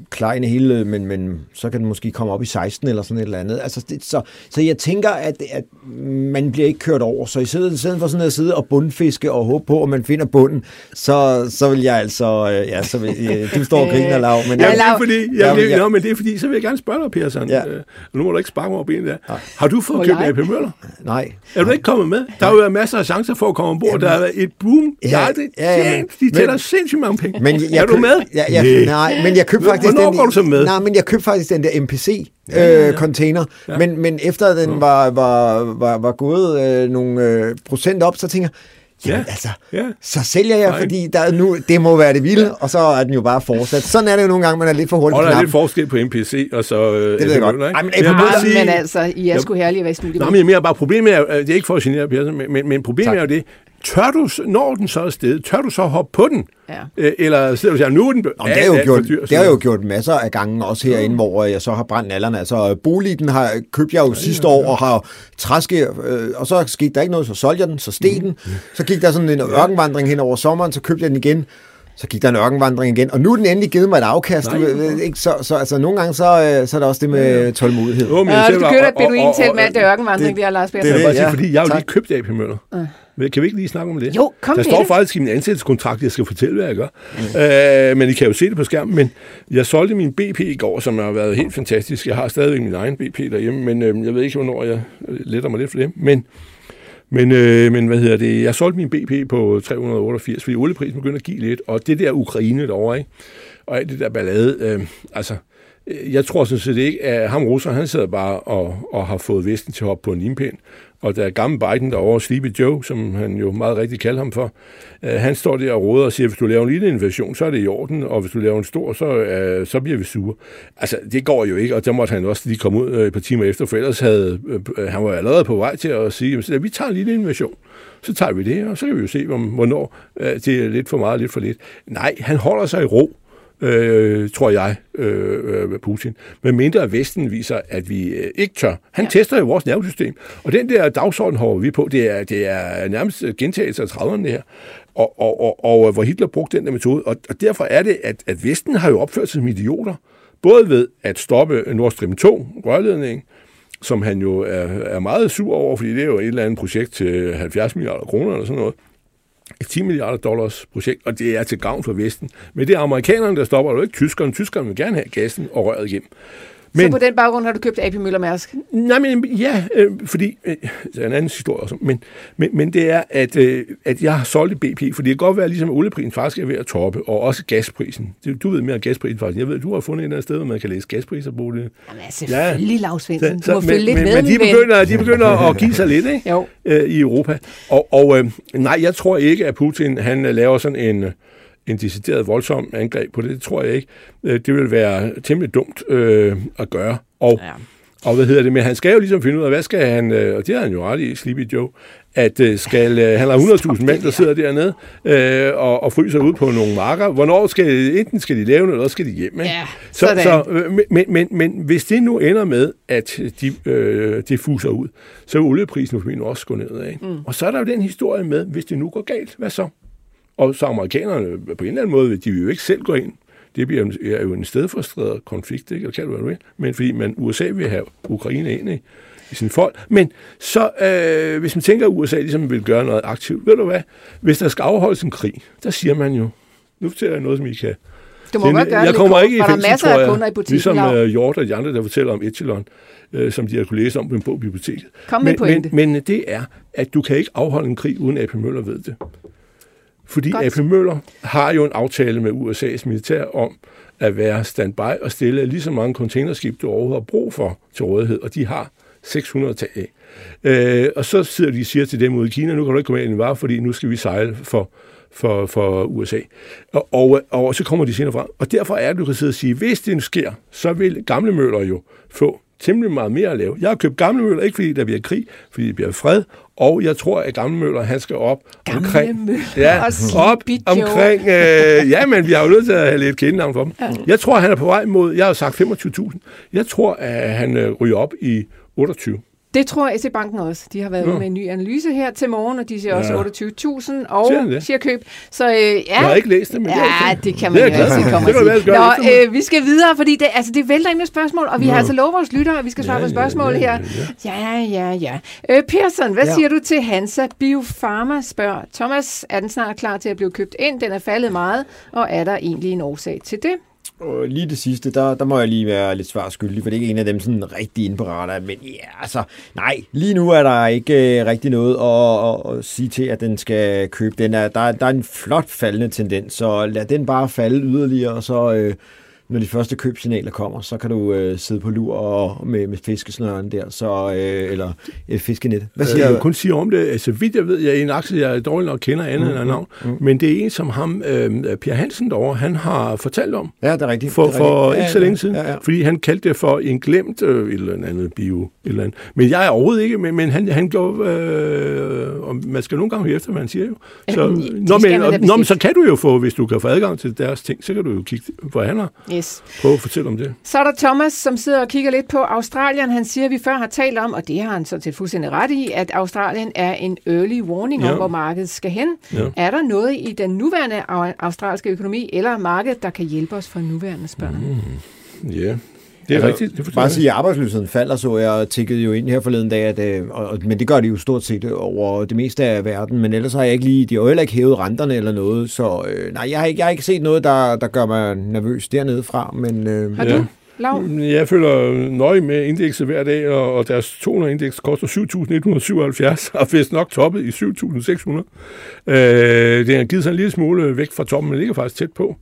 Klein hele, men, men så kan den måske komme op i seksten eller sådan et eller andet. Altså, det, så, så jeg tænker, at, at man bliver ikke kørt over. Så i stedet, i stedet for sådan at sidde og bundfiske og håbe på, at man finder bunden, så, så vil jeg altså... Ja, så vil, du står og griner, Lav. Men, ja, det er fordi, ja, det, ja, men det er fordi, så vil jeg gerne spørge dig, Persson. Ja. Øh, nu må du ikke sparke mig over benet der. Ja. Har du fået købt A P Møller? Nej. Er du ikke kommet med? Der har jo været masser af chancer for at komme ombord. Jamen, der har været et boom. Ja, ja, det, ja, ja, de tæller sindssygt mange penge. Men jeg, er du med? Ja, ja, nej, men jeg købte faktisk Hvornår går du så med? Nej, men jeg købte faktisk den der M P C ja, ja, ja. Øh, container. Ja. Men, men efter den var, var, var, var gået øh, nogle øh, procent op, så tænker jeg, jamen ja, altså, ja. så sælger jeg, Nej. fordi der nu, det må være det vilde, ja. og så er den jo bare fortsat. Sådan er det jo nogle gange, man er lidt for hurtigt. Og der er lidt forskel på M P C og så... Øh, det ved jeg godt. Ej, men, ja, sige, men altså, I er sgu herlige hvad Nej, men mere bare problemet er, det er ikke for at genere, Persson, men, men, men problemet tak. er jo det, tør du, når den så er afsted, tør du så hoppe på den? Ja. Eller sidder du og siger, nu er den... Nå, det har jo gjort, dyr, det har jo gjort masser af gange, også herinde, ja. hvor jeg så har brændt nallerne. Altså, Boliden har købt jeg jo ja, sidste ja, ja. år, og har træske, øh, og så skete der ikke noget, så solgte jeg den, så steg den. Mm. Så gik der sådan en ørkenvandring hen over sommeren, så købte jeg den igen. Så gik der en ørkenvandring igen, og nu er den endelig givet mig et afkast. Nej, du, ikke? Så, så altså, nogle gange så, så er der også det med tålmodighed. Ja, ja, du kører et beduin-telt med alt det ørkenvandring, det er Lars Persson. Det er bare sige, fordi jeg har jo lige købt A P Møller. Ja. Kan vi ikke lige snakke om det? Jo, kom Der står det. faktisk i min ansættelseskontrakt, jeg skal fortælle, hvad jeg gør. Mm. Øh, men I kan jo se det på skærmen. Men jeg solgte min B P i går, som har været helt fantastisk. Jeg har stadigvæk min egen B P derhjemme, men øh, jeg ved ikke, hvornår jeg letter mig lidt for det. Men, men, øh, men hvad hedder det? Jeg solgte min B P på tre hundrede og otteogfirs, fordi olieprisen begynder at give lidt. Og det der Ukraine derovre, ikke? Og alt det der ballade, øh, altså... Jeg tror sådan set ikke, at ham russer, han sidder bare og, og har fået Vesten til at hoppe på en limpind. Og der er gamle Biden derovre, Sleepy Joe, som han jo meget rigtig kalder ham for, uh, han står der og råder og siger, at hvis du laver en lille invasion, så er det i orden, og hvis du laver en stor, så, uh, så bliver vi sure. Altså, det går jo ikke, og der måtte han også lige komme ud uh, et par timer efter, for ellers havde uh, han var allerede på vej til at sige, at vi tager en lille invasion. Så tager vi det, og så kan vi jo se, om, hvornår uh, det er lidt for meget, lidt for lidt. Nej, han holder sig i ro. Øh, tror jeg, øh, Putin. Men mindre af Vesten viser, at vi øh, ikke tør. Han ja. tester jo vores nervesystem. Og den der dagsorden holder vi på, det er, det er nærmest gentagelse af trediverne det her. Og, og, og, og hvor Hitler brugte den der metode. Og, og derfor er det, at, at Vesten har jo opført sig som idioter. Både ved at stoppe Nord Stream to, rørledningen, som han jo er, er meget sur over, fordi det er jo et eller andet projekt til halvfjerds milliarder kroner eller sådan noget. Et ti milliarder dollars projekt, og det er til gavn for Vesten. Men det er amerikanerne, der stopper, og det er ikke tyskerne. Tyskerne vil gerne have gassen og røret igennem. Men, så på den baggrund har du købt A P Møller Mærsk? Nej, men ja, øh, fordi, øh, det er en anden historie også, men, men, men det er, at, øh, at jeg har solgt B P, fordi det kan godt være, ligesom olieprisen faktisk er ved at toppe, og også gasprisen. Du ved mere om gasprisen faktisk. Jeg ved, du har fundet et eller andet sted, hvor man kan læse gaspriser på det. Jamen selvfølgelig, ja. Lars Svendsen. Du må men, følge lidt men, med, men de begynder, de begynder at give sig lidt, ikke? Jo. Øh, i Europa. Og, og øh, nej, jeg tror ikke, at Putin han laver sådan en... en decideret voldsom angreb på det, det tror jeg ikke. Det vil være temmelig dumt øh, at gøre. Og, ja. og hvad hedder det, men han skal jo ligesom finde ud af, hvad skal han, øh, og det har han jo ret i, Sleepy Joe, at øh, skal, øh, han har hundrede tusind mænd, der sidder dernede øh, og, og fryser ud på nogle marker. Hvornår skal, enten skal de lave noget, eller skal de hjem. Ikke? Ja, så, så, øh, men, men, men hvis det nu ender med, at de, øh, de fuser ud, så vil olieprisen formentlig også gå ned. Ikke? Mm. Og så er der jo den historie med, hvis det nu går galt, hvad så? Og så amerikanerne på en eller anden måde, de vil jo ikke selv gå ind. Det bliver er jo en stedforstrædet konflikt, ikke? Eller kan du hvad du vil. Men fordi man, U S A vil have Ukraine ind i, i sin folk. Men så, øh, hvis man tænker, at U S A ligesom vil gøre noget aktivt, ved du hvad? Hvis der skal afholdes en krig, der siger man jo, nu fortæller jeg noget, som I kan. Du må godt gøre jeg det. kommer ikke i fængsel, masser af kunder i butikken. Ligesom uh, Hjort og de andre, der fortæller om Echelon, øh, som de har kunne læse om på en bog i biblioteket. Kom med men, men, men det er, at du kan ikke afholde en krig, uden A P Møller ved det. Fordi A P Møller har jo en aftale med U S A's militær om at være standby og stille lige så mange containerskib, du overhovedet har brug for til rådighed, og de har seks hundrede tag af. Øh, og så sidder de og siger til dem ude i Kina, nu kan du ikke komme ind i en vare, fordi nu skal vi sejle for, for, for U S A. Og, og, og så kommer de senere frem. Og derfor er det, du kan sidde og sige, hvis det sker, så vil gamle Møller jo få temmelig meget mere at lave. Jeg har købt gamle Møller, ikke fordi der bliver krig, fordi det bliver fred, og jeg tror, at gamle Møller, han skal op gamle omkring... Møller, ja, op omkring... Øh, ja, men vi har jo nødt til at have lidt kendenavn for dem. Ja. Jeg tror, han er på vej mod... Jeg har sagt femogtyve tusind. Jeg tror, at han øh, ryger op i otteogtyve. Det tror S E-banken også. De har været ude med en ny analyse her til morgen, og de siger også ja. otteogtyve tusind og siger køb. Så øh, ja. Jeg har ikke læst det, men ja, det, det kan man det jo altid komme og sige. Nå, øh, vi skal videre, fordi det, altså, det vælter ind med spørgsmål, og vi Nå. har altså lovet vores lyttere, at vi skal svare ja, på spørgsmål ja, ja, her. Ja, ja, ja. Øh, Persson, hvad ja. siger du til Hansa Biopharma, spørger Thomas. Er den snart klar til at blive købt ind? Den er faldet meget, og er der egentlig en årsag til det? Og lige det sidste, der, der må jeg lige være lidt svarskyldig, for det er ikke en af dem sådan rigtig inde på radar. Men ja, altså, nej, lige nu er der ikke uh, rigtig noget at, at, at sige til, at den skal købe. Den er, der, der er en flot faldende tendens, så lad den bare falde yderligere, og så uh, når de første købsignaler kommer, så kan du uh, sidde på lur og, med, med fiskesnøren der, så, uh, eller uh, fiskenet. Hvad siger jeg? Jeg kun sige om det, altså vidt jeg ved, jeg er en aktie, jeg dårligt nok kender andet mm, end navn, mm. men det er en, som ham, uh, Per Hansen derovre, han har fortalt om. Ja, det er rigtigt. For, det er for rigtigt. ikke Ja, så længe ja, siden, ja, ja. fordi han kaldte det for en glemt øh, et eller andet bio, et eller andet. Men jeg er overhovedet ikke, men, men han, han gjorde, øh, og man skal nogle gange høre efter, hvad han siger jo. Så, øh, når, men, og, når, men så kan du jo få, hvis du kan få adgang til deres ting, så kan du jo kigge, hvor han har. Yes. Prøv at fortælle om det. Så er der Thomas, som sidder og kigger lidt på Australien. Han siger, at vi før har talt om, og det har han så til fuldstændig ret i, at Australien er en early warning ja. om, hvor markedet skal hen. Ja. Er der noget i den nuværende australske økonomi eller markedet, der kan hjælpe os for nuværende spørg? Mm. Ja, yeah. Det er altså, rigtigt. Det bare at sige, at arbejdsløsheden falder, så jeg tikkede jo ind her forleden dag, at, og, men det gør de jo stort set over det meste af verden, men ellers har jeg ikke lige, de har jo heller ikke hævet renterne eller noget, så øh, nej, jeg har, ikke, jeg har ikke set noget, der, der gør mig nervøs dernede fra, men... Øh, har du? Lav? Jeg følger nøje med indekset hver dag, og, og deres to hundrede indeks koster syv tusind et hundrede og syvoghalvfjerds, og vist nok toppet i syv tusind seks hundrede. Øh, det har givet sig en lille smule væk fra toppen, men ligger faktisk tæt på.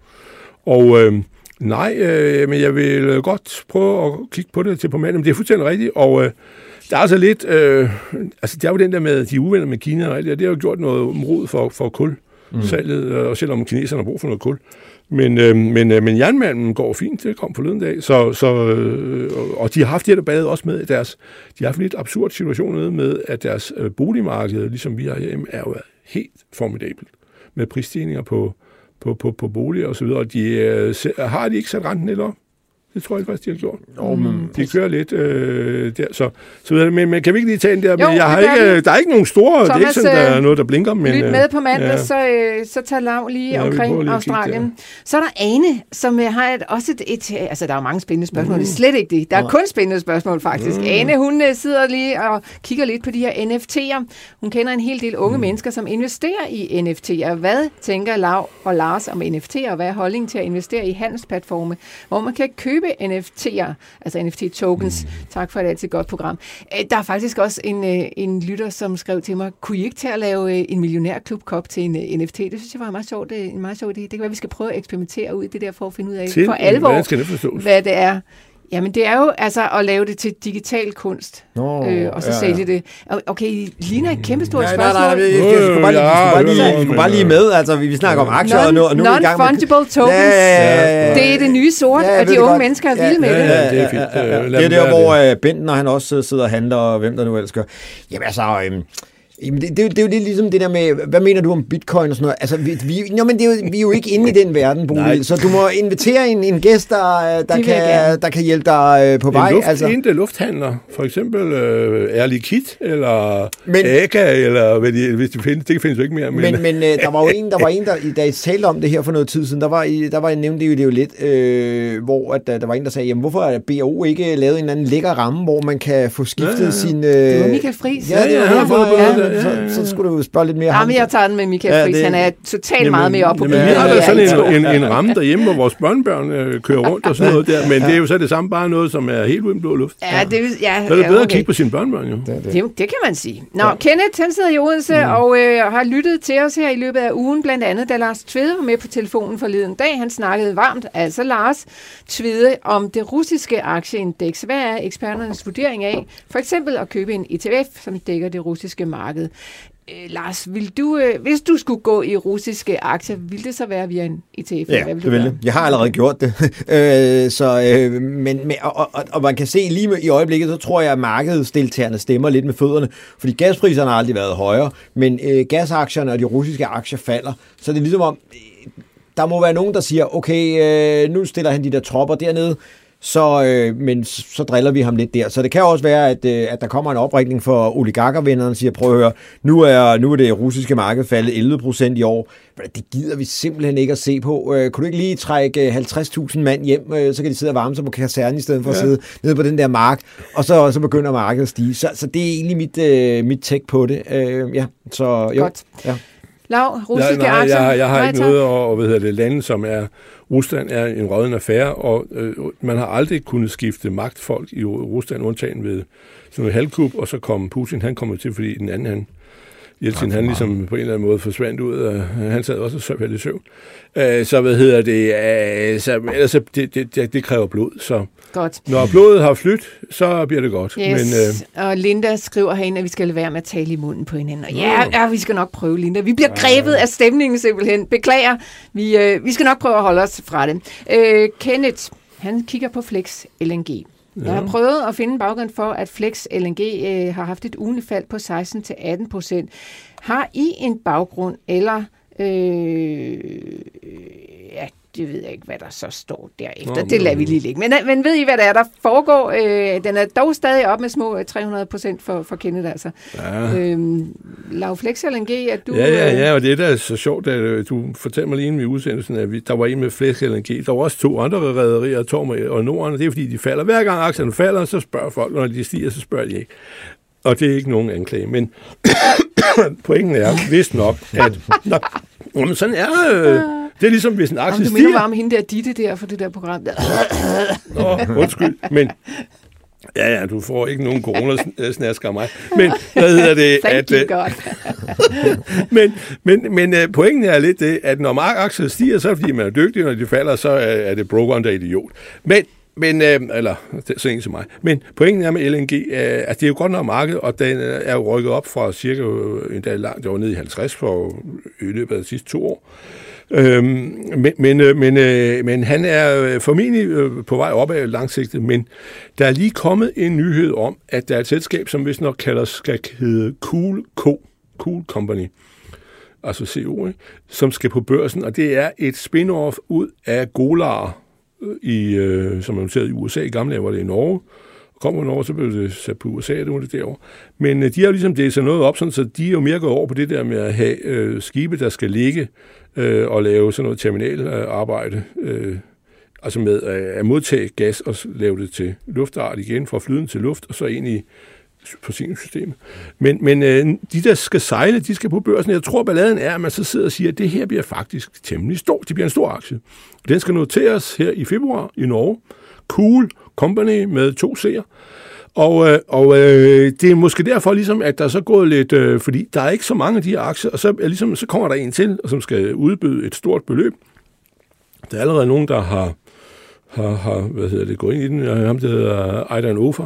Og øh, nej, øh, men jeg vil godt prøve at kigge på det til på mandag, men det er fuldstændig rigtigt, og øh, der er altså lidt, øh, altså det er jo den der med, de uvenner med Kina, og det har jo gjort noget rod for, for kulsalget, mm. og selvom kineserne har brug for noget kul. Men, øh, men, øh, men jernmanden går fint, det kom forleden dag, så, så, øh, og de har haft det der bade også med deres, de har haft en lidt absurd situation med, at deres øh, boligmarked, ligesom vi har hjemme, er jo helt formidabelt med prisstigninger på, på, på, på boliger og så videre, og de øh, har de ikke sat renten lidt op? Det tror jeg faktisk, de har gjort. Oh, men, de kører lidt øh, der, så, så men, men kan vi ikke lige tage den der? Jo, men jeg har ikke, der er ikke nogen store, Thomas, det er ikke sådan, der er noget, der blinker. Men, lyt med på mandag, ja. så, øh, så tager Lav lige ja, omkring lige Australien. Kigge, så er der Ane, som øh, har et, også et, et, altså der er mange spændende spørgsmål, mm. det er slet ikke det. Der er kun spændende spørgsmål faktisk. Mm. Ane, hun øh, sidder lige og kigger lidt på de her N F T'er. Hun kender en hel del unge mm. mennesker, som investerer i N F T'er. Hvad tænker Lav og Lars om N F T'er, og hvad er holdningen til at investere i handelsplatforme, hvor man kan købe N F T'er, altså N F T-tokens. Mm. Tak for et altid godt program. Der er faktisk også en, en lytter, som skrev til mig, kunne I ikke tage at lave en millionærklub-kop til en N F T? Det synes jeg var en meget sjov, en meget sjov idé. Det kan være, vi skal prøve at eksperimentere ud i det der, for at finde ud af til, for alvor, det hvad det er. Jamen, det er jo altså at lave det til digital kunst, Nå, øh, og så ja, sælge det. Okay, Lina, et kæmpestort nej, spørgsmål. Nej, nej, nej, vi skulle bare lige, bare lige, skulle bare lige med. Altså, vi, vi snakker om aktier, non, og nu, og nu er vi i gang med... Non-fungible tokens. Ja, ja, ja. Det er det nye sort, ja, og de unge godt. mennesker er vilde ja, med ja, det. Ja, det er fint. Ja, ja, ja. Det er der, hvor uh, Benten, han også sidder og handler, og hvem der nu elsker. Jamen, altså... Um, Jamen, det, det, det er jo lidt ligesom det der med, hvad mener du om bitcoin og sådan noget? Altså, vi, vi, jo, men det er jo, vi er jo ikke inde i den verden, Bodil, så du må invitere en, en gæst, der, der, kan, der kan hjælpe dig øh, på vej. Luft, altså. En lufthandler, for eksempel øh, Air Liquide, eller men, A K A, eller hvad de, hvis det findes, det findes jo ikke mere. Men, men, men øh, der var jo en, der var en, der, der talte om det her for noget tid siden, der var, der var en nævnte det jo lidt, øh, hvor at, der var en, der sagde, jamen hvorfor er B O ikke lavet en eller anden lækker ramme, hvor man kan få skiftet ja, ja. sin... Øh, det var Michael Friis. Ja, det var ja, ja, ja, ja, ja. Så, så skulle du spørge lidt mere. Jamen, jeg tager den med Michael ja, Friis. Det, han er totalt jamen, meget mere op på bilen. Vi har da sådan en, en, en ramme derhjemme, hvor vores børnebørn øh, kører rundt og sådan noget der, men det er jo så det samme, bare noget, som er helt uden blå luft. Ja, det, ja, så er det bedre okay. at kigge på sine børnebørn, jo. Det, det. Det, det kan man sige. Nå, ja. Kenneth, han sidder i Odense mm. og øh, har lyttet til os her i løbet af ugen, blandt andet, da Lars Tvede var med på telefonen forleden dag. Han snakkede varmt, altså Lars Tvede, om det russiske aktieindeks. Hvad er eksperternes vurdering af for eksempel at købe en E T F, som dækker det russiske marked? Øh, Lars, vil du, øh, hvis du skulle gå i russiske aktier, ville det så være via en E T F? Ja, hvad vil det vil det. Jeg har allerede gjort det. øh, så, øh, men, men, og, og, og man kan se lige med, i øjeblikket, så tror jeg, at markedsdeltagerne stemmer lidt med fødderne, fordi gaspriserne har aldrig været højere, men øh, gasaktierne og de russiske aktier falder. Så det er ligesom om, øh, der må være nogen, der siger, okay, øh, nu stiller han de der tropper dernede, så, øh, men så driller vi ham lidt der. Så det kan også være, at, øh, at der kommer en oprækning for oligarkervennerne, og siger, prøv at høre, nu er, nu er det russiske marked faldet elleve procent i år. Det gider vi simpelthen ikke at se på. Øh, kunne du ikke lige trække halvtreds tusind mand hjem, øh, så kan de sidde og varme sig på kasernen, i stedet for ja. at sidde nede på den der mark, og så, så begynder markedet at stige. Så, så det er egentlig mit, øh, mit take på det. Øh, ja, så jo. Godt. Ja. Lav, russiske ja, nej, aktier. Jeg, jeg har ikke noget, og hvad hedder det, lande, som er, Rusland er en rådden affære, og øh, man har aldrig kunnet skifte magtfolk i Rusland, undtagen ved sådan noget halvkup, og så kom Putin, han kommer til, fordi den anden, han, Jeltsin, han ligesom på en eller anden måde forsvandt ud, og han sad også og faldt i søvn. Øh, så hvad hedder det, øh, så, altså, det, det, det, det kræver blod, så godt. Når blodet har flyttet, så bliver det godt. Yes. Men, øh... og Linda skriver herinde, at vi skal lade være med at tale i munden på hinanden. Og ja, ja, vi skal nok prøve, Linda. Vi bliver grebet af stemningen simpelthen. Beklager. Vi, øh, vi skal nok prøve at holde os fra det. Øh, Kenneth, han kigger på Flex L N G. Jeg har prøvet at finde en baggrund for, at Flex L N G øh, har haft et ugentligt fald på seksten til atten procent. Har I en baggrund, eller... Øh, ja, det ved jeg ikke, hvad der så står derefter. Nå, det lader vi lige ligge. Men, men ved I, hvad der er, der foregår? Øh, den er dog stadig op med små tre hundrede procent for, for Kenneth, altså. Ja. Øhm, Lav Flex L N G, at du... Ja, ja, ja, og det der er så sjovt, at du fortalte mig lige inden i udsendelsen, at vi, der var en med Flex L N G. Der var også to andre rederier, Torm og Norden, og det er fordi, de falder. Hver gang aktierne falder, så spørger folk, når de stiger, så spørger de ikke. Og det er ikke nogen anklage, men pointen er vist nok, at nå, sådan er øh, det er ligesom, hvis en aktie stiger... Du minder bare om hende der Ditte der for det der program. Der. Nå, undskyld, men... Ja, ja, du får ikke nogen coronasnasker af mig. Men hvad hedder det? Thank at, you, God. men men, men pointen er lidt det, at når markedaktier stiger, så er det fordi, man er dygtig, når de falder, så er det brokeren, der er idiot. Men Men, øh, eller så en som mig. Men pointen er med L N G, øh, at det er jo godt nok markedet, og den er jo rykket op fra cirka en dag langt, det var nede i halvtreds for i løbet af de sidste to år. Øhm, men, men, øh, men, øh, men han er formentlig øh, på vej opad langsigtet, men der er lige kommet en nyhed om, at der er et selskab, som vist nok kalder, skal hedde Cool Co. Cool Company, altså C O, ikke? Som skal på børsen, og det er et spin-off ud af Golar, i, øh, som er noteret i U S A. I gamle dage var det i Norge. Og kommer Norge, så blev det sat på U S A, det var det derovre. Men øh, de har jo ligesom delt sig noget op, sådan, så de er jo mere gået over på det der med at have øh, skibe, der skal ligge øh, og lave sådan noget terminalarbejde, øh, altså med øh, at modtage gas og lave det til luftart igen, fra flydende til luft, og så ind i forsikringssystemet. Men, men øh, de, der skal sejle, de skal på børsen. Jeg tror, balladen er, at man så sidder og siger, at det her bliver faktisk temmelig stort. Det bliver en stor aktie. Og den skal noteres her i februar i Norge. Cool Company med to C'er. Og, øh, og øh, det er måske derfor, ligesom, at der er så gået lidt, øh, fordi der er ikke så mange af de her aktier, og så, er ligesom, så kommer der en til, som skal udbyde et stort beløb. Der er allerede nogen, der har har, har hvad hedder det, gået ind i den. Ham, der hedder Aidan Ofer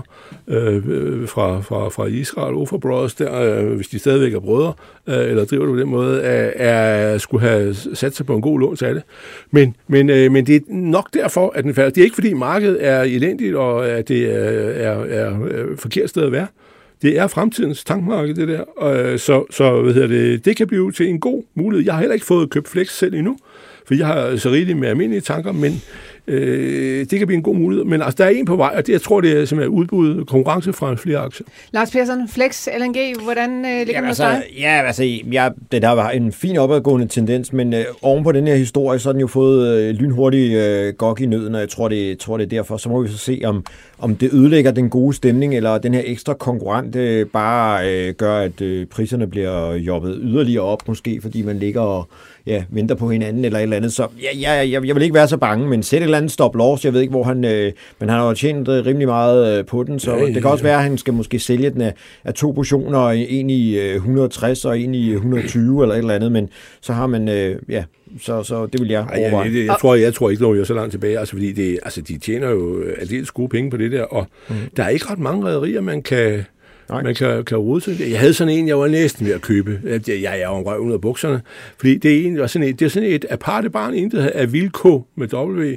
øh, fra, fra, fra Israel, Ofer Brothers, der, øh, hvis de stadigvæk er brødre, øh, eller driver du på den måde, er, er, skulle have sat sig på en god lån til det. Men, men, øh, men det er nok derfor, at den falder. Det er ikke, fordi markedet er elendigt, og at det er, er, er, er forkert sted at være. Det er fremtidens tankmarked, det der. Og, så så hvad hedder det, det kan blive til en god mulighed. Jeg har heller ikke fået købt Flex selv endnu, for jeg har så rigeligt med almindelige tanker, men øh, det kan blive en god mulighed. Men altså, der er en på vej, og det, jeg tror, det er simpelthen udbud konkurrence fra flere aktier. Lars Persson, Flex L N G, hvordan øh, ligger det hos dig? Ja, altså, ja, det der var en fin opadgående tendens, men øh, oven på den her historie, så har den jo fået øh, lynhurtig øh, gok i nøden, og jeg tror det, tror, det er derfor. Så må vi så se, om, om det ødelægger den gode stemning, eller den her ekstra konkurrent øh, bare øh, gør, at øh, priserne bliver jobbet yderligere op, måske, fordi man ligger og ja, venter på hinanden eller et eller andet. Så ja, ja, jeg, jeg vil ikke være så bange, men sæt et eller andet stop loss. Jeg ved ikke, hvor han... Øh, men han har jo tjent øh, rimelig meget øh, på den, så ja, det kan også være, at han skal måske sælge den af, af to portioner, en i øh, et hundrede og tres og en i et hundrede og tyve eller et eller andet, men så har man... Øh, ja, så, så det vil jeg overveje. Ja, jeg, jeg, tror, jeg tror ikke, at jeg er så langt tilbage, altså, fordi det, altså, de tjener jo aldeles gode penge på det der, og mm. der er ikke ret mange rederier, man kan... Nej. Man kan, kan rode til det. Jeg havde sådan en, jeg var næsten ved at købe. Jeg, jeg er jo en røv under bukserne. Fordi det er, en, sådan et, det er sådan et aparte barn, intet af Vilko med W,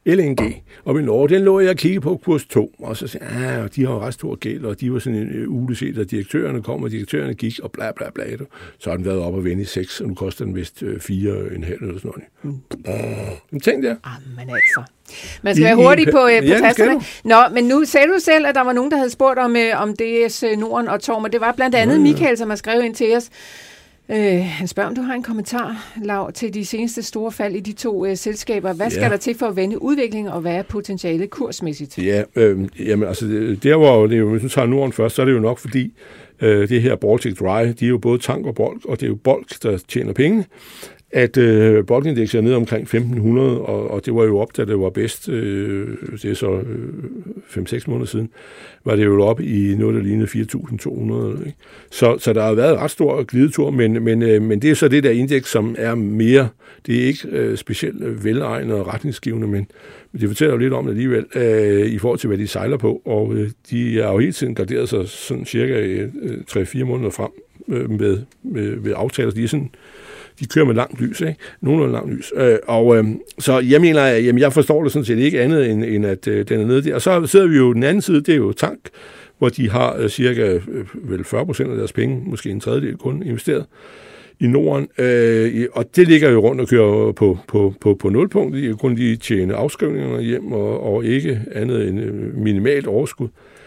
L N G, og i Norge, den lå jeg og kiggede på kurs to, og så sagde jeg, ah, de har jo ret stor gæld, og de var sådan en uleset, og direktørerne kom, og direktørerne gik, og bla bla bla. Så har den været op og vende i seks, og nu koster den vist fire og en halv eller sådan noget. Mm. Tænk der. Jamen altså. Man skal I, være hurtig på, øh, på ja, tasterne. Nå, men nu sagde du selv, at der var nogen, der havde spurgt om, øh, om D S Norden og Torm, og det var blandt andet ja, ja. Michael, som har skrevet ind til os. Øh, han spørger, om du har en kommentar, Lav, til de seneste store fald i de to øh, selskaber. Hvad skal ja. der til for at vende udviklingen, og hvad er potentialet kursmæssigt? Ja, øh, jamen altså, der var det er jo, hvis du tager Norden først, så er det jo nok, fordi øh, det her Baltic Dry, de er jo både tank og bulk, og det er jo bulk, der tjener penge. At øh, bulkindekset er nede omkring femten hundrede, og, og det var jo op, da det var bedst, øh, det er så øh, fem seks måneder siden, var det jo op i noget, der lignede fire tusind to hundrede. Ikke? Så, så der har været en ret stor glidetur, men, men, øh, men det er så det der indeks, som er mere, det er ikke øh, specielt velegnet og retningsgivende, men det fortæller jo lidt om det alligevel, øh, i forhold til, hvad de sejler på, og øh, de har jo hele tiden graderet sig sådan cirka øh, tre fire måneder frem øh, med, med, med aftaler, de er sådan, de kører med langt lys, ikke? Nogenlunde langt lys. Øh, og øh, så jeg mener, jamen jeg forstår det sådan set ikke andet, end, end at øh, den er nede der. Og så sidder vi jo den anden side, det er jo tank, hvor de har øh, cirka øh, vel fyrre procent af deres penge, måske en tredjedel kun investeret i Norden. Øh, og det ligger jo rundt og kører på, på, på, på nulpunkt. De kun de tjener afskrivningerne hjem, og, og ikke andet end øh, minimalt overskud.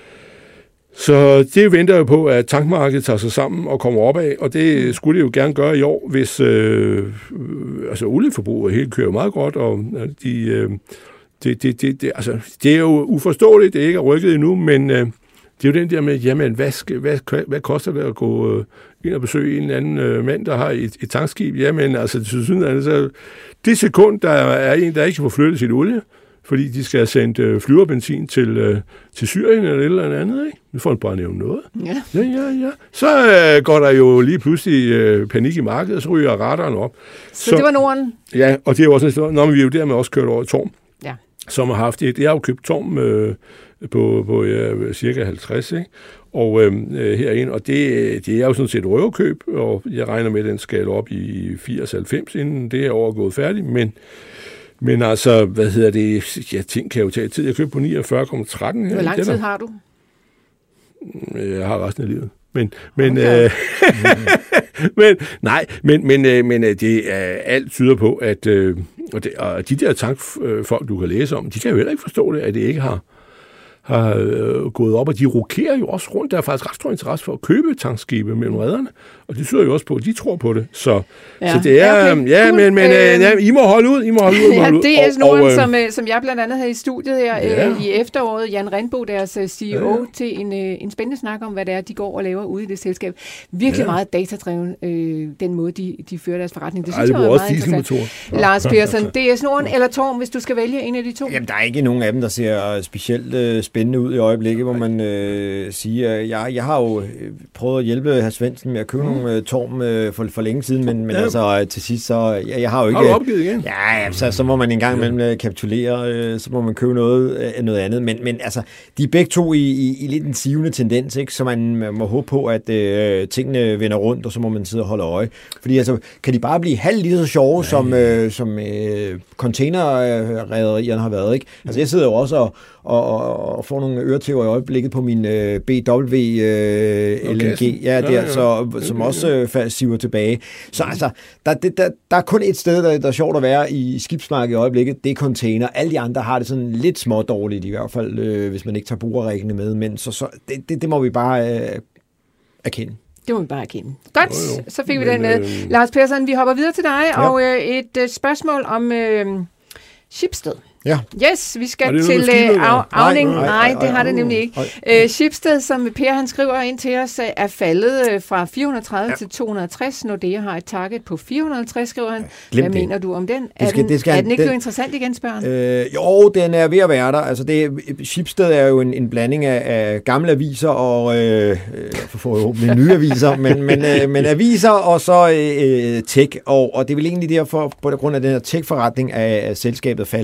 Så det venter jo på, at tankmarkedet tager sig sammen og kommer opad, og det skulle det jo gerne gøre i år, hvis øh, altså olieforbruget helt kører meget godt, og de, øh, det, det, det, det, altså, det er jo uforståeligt, det ikke er rykket endnu, men øh, det er jo den der med, jamen, hvad, skal, hvad, hvad koster det at gå øh, ind og besøge en eller anden øh, mand, der har et, et tankskib? Jamen, altså, det, synes, altså, det sekund, der er en, der ikke kan få flyttet sit olie, fordi de skal have sendt øh, flyverbenzin til, øh, til Syrien eller et eller andet, ikke? Nu får han bare nævnt noget. Ja. Ja, ja, ja. Så øh, går der jo lige pludselig øh, panik i markedet, og så ryger radaren op. Så, så det var Norden? Ja, og det er jo også sådan, når vi er jo dermed også kørt over i Torm, ja. som har haft et, jeg har jo købt Torm øh, på, på ja, cirka halvtreds, ikke? Og øh, herinde, og det, det er jo sådan set et røverkøb, og jeg regner med, at den skal op i firs til halvfems, inden det er overgået færdigt, men Men altså, hvad hedder det? Ja, ting kan jo tage tid. Jeg købte på niogfyrre komma tretten. Hvor lang tid har du? Jeg har resten af livet. Men, men, okay. øh, men nej, men, men, men det er alt tyder på, at øh, og, det, og de der tankfolk, du kan læse om, de kan jo heller ikke forstå det, at det ikke har, har øh, gået op, og de rokerer jo også rundt. Der er faktisk ret stor interesse for at købe tankskibe mellem redderne, og det tyder jo også på, at de tror på det. Så, ja. så det er, okay, ja, cool. men, men øh, ja, I må holde ud, I må holde ud. I må holde ja, ud. D S Norden, og, og, øh, som, som jeg blandt andet havde i studiet her ja. øh, i efteråret, Jan Rindbo, deres C E O, ja. til en, øh, en spændende snak om, hvad det er, de går og laver ude i det selskab. Virkelig ja. meget datadreven, øh, den måde, de, de fører deres forretning. Det synes Ej, det jeg var meget interessant. Ja. Lars Persson, D S Norden eller Torm, hvis du skal vælge en af de to? Jamen, der er ikke nogen af dem, der ser specielt øh, spændende ud i øjeblikket, hvor man øh, siger, jeg, jeg har jo prøvet at hjælpe hr. Svendsen med at købe mm. nogle øh, Torm øh, for, for længe siden, men, men ja. altså til sidst, så jeg, jeg har jo ikke... Har du opgivet igen? Ja, ja så, så må man en gang imellem ja. kapitulere, øh, så må man købe noget, øh, noget andet, men, men altså, de er begge to i, i, i lidt en sivende tendens, ikke? Så man, man må håbe på, at øh, tingene vender rundt, og så må man sidde og holde øje. Fordi altså, kan de bare blive halv lige så sjove, ja. som, øh, som øh, containerrederierne har været, ikke? Altså, jeg sidder jo også og Og, og, og får nogle øretæver i øjeblikket på min øh, B W øh, L N G, ja, der, ja, ja. Så, som også øh, siver tilbage. Så altså, der, det, der, der er kun et sted, der, der er sjovt at være i skibsmarkedet i øjeblikket, det er container. Alle de andre har det sådan lidt smådårligt, i hvert fald, øh, hvis man ikke tager brugerrækkene med, men så, så det, det, det må vi bare øh, erkende. Det må vi bare erkende. Godt, jo, jo. Så fik vi Men, den med. Øh... Lars Persson, vi hopper videre til dig, ja. og øh, et øh, spørgsmål om øh, Schibsted. Ja. Yes, vi skal til uh, af, afning. Nej, nej, nej, det har det nemlig ikke. Uh, Schibsted, som Per han skriver ind til os, er faldet uh, fra fire hundrede og tredive ja. til to hundrede og tres. Nordea har et target på fire hundrede og halvtreds, skriver han. Hvad det. mener du om den? Er, skal, den, det skal, er den ikke den, interessant igen, spørger han? Øh, jo, den er ved at være der. Altså, det, Schibsted er jo en, en blanding af, af gamle aviser og øh, for forhåbentlig nye aviser, men, men, øh, men aviser og så øh, tech. Og, og det er vel egentlig derfor, på grund af den her tech-forretning, af, af selskabet faldet. Det er altså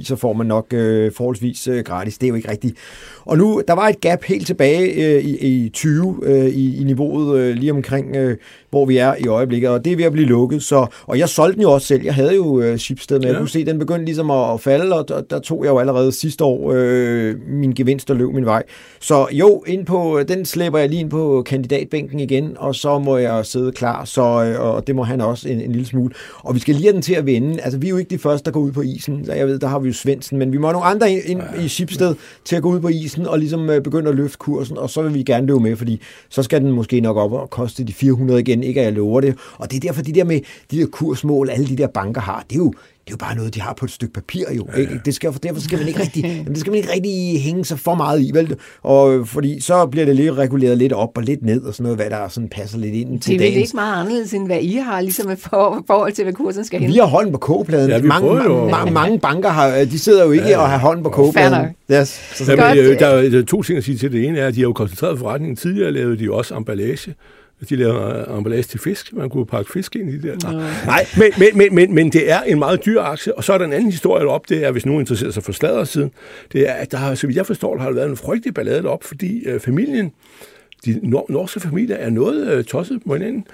aviser får man nok øh, forholdsvis øh, gratis. Det er jo ikke rigtigt. Og nu, der var et gap helt tilbage øh, i, i tyve øh, i, i niveauet øh, lige omkring, øh, hvor vi er i øjeblikket, og det er ved at blive lukket. Så, og jeg solgte den jo også selv. Jeg havde jo øh, Schibsted, men ja. Jeg kunne se, den begyndte ligesom at, at falde, og der, der tog jeg jo allerede sidste år øh, min gevinst og løb min vej. Så jo, ind på, den slæber jeg lige ind på kandidatbænken igen, og så må jeg sidde klar, så, øh, og det må han også en, en lille smule. Og vi skal lige have den til at vinde. Altså, vi er jo ikke de første, der går ud på isen. Jeg ved, der har vi jo Svendsen, men vi må have nogle andre ind, ind i Schibsted til at gå ud på isen og ligesom øh, begynde at løfte kursen, og så vil vi gerne løbe med, fordi så skal den måske nok op og koste de fire hundrede igen, ikke at jeg lover det. Og det er derfor, de der med de der kursmål, alle de der banker har, det er jo det er jo bare noget, de har på et stykke papir, jo. Ikke? Det skal, derfor skal man ikke rigtig, det skal man ikke rigtig hænge så for meget i, vel? Og fordi så bliver det lidt reguleret lidt op og lidt ned, og sådan noget, hvad der sådan passer lidt ind til dagens. Det er vel ikke meget anderledes, end hvad I har, ligesom i forhold til, hvad kursen skal hen. Vi har hånden på kogepladen. Ja, mange, mange, mange, mange banker har, de sidder jo ikke ja, og har hånden på kogepladen. Yes. Så, ja, men, øh, der, er, der er to ting at sige til det. ene er, at de har jo koncentreret forretningen. Tidligere lavede de også emballage. De laver emballage til fisk. Man kunne pakke fisk ind i det der. Nej, Nej men, men, men, men, men det er en meget dyr aktie. Og så er der en anden historie op, det er, hvis nogen interesserer sig for sladdersiden, det er, at der har, så vidt jeg forstår, har der været en frygtelig ballade op, fordi øh, familien, de nor- norske familier er noget øh, tosset på hinanden.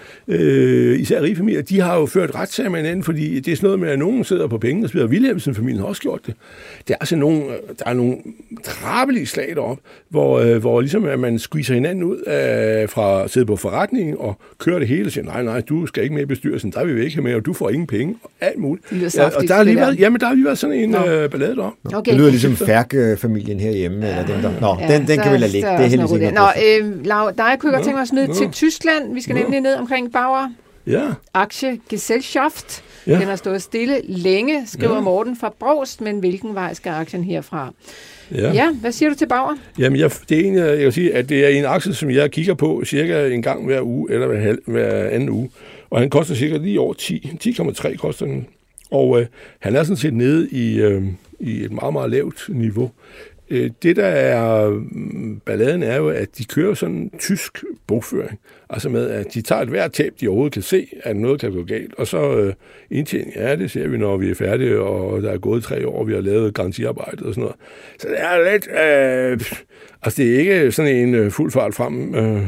Øh, især rige familier, de har jo ført retssag med hinanden, fordi det er sådan noget med, at nogen sidder på penge og spiller. Wilhelmsen-familien har også gjort det. Det er altså nogle, der er nogle drabelige slag deroppe, hvor, øh, hvor ligesom at man squeezer hinanden ud øh, fra at sidde på forretningen og kører det hele og siger, nej, nej, du skal ikke med i bestyrelsen, der vil vi ikke have med, og du får ingen penge, og alt muligt. Ja, og der har lige været, jamen, der har lige været sådan en øh, ballade deroppe. Okay. Det lyder ligesom Færk-familien herhjemme, ja. Eller den der. Nå, ja, den, den kan vi lade ligge. Det er heldigvis ikke. Nå, øh, Laura, dig kunne jeg godt tænke mig os ned til Tyskland. Vi skal ja. nemlig ned omkring Bauer. Ja. Aktiegesellschaft. Ja. Den har stået stille længe, skriver ja. Morten fra Brovst, men hvilken vej skal aktien herfra? Ja. ja, hvad siger du til Bauer? Jamen, jeg, det er en, jeg vil sige, at det er en aktie, som jeg kigger på cirka en gang hver uge, eller hver, halv, hver anden uge. Og han koster cirka lige over ti. ti komma tre koster den. Og øh, han er sådan set nede i, øh, i et meget, meget lavt niveau. Det, der er balladen, er jo, at de kører sådan en tysk bogføring. Altså med, at de tager et hvert tab, de overhovedet kan se, at noget kan gå galt. Og så øh, indtjening, ja, det ser vi, når vi er færdige, og der er gået tre år, vi har lavet garantiarbejdet og sådan noget. Så det er lidt... Øh, altså, det er ikke sådan en øh, fuld fart frem øh,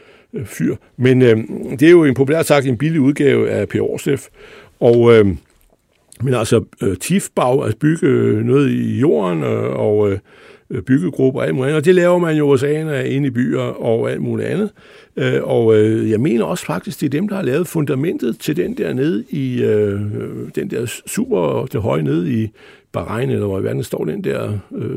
fyr. Men øh, det er jo en populært sagt en billig udgave af P. Aarsleff. Og... Øh, Men altså, øh, Tiefbau, altså bygge noget i jorden øh, og øh, byggegrupper og alt muligt andet. Og det laver man jo oceaner inde i byer og alt muligt andet. Øh, og øh, jeg mener også faktisk, det er dem, der har lavet fundamentet til den der nede i, øh, den der super, det høje nede i Bahrain, eller hvor i verden står den der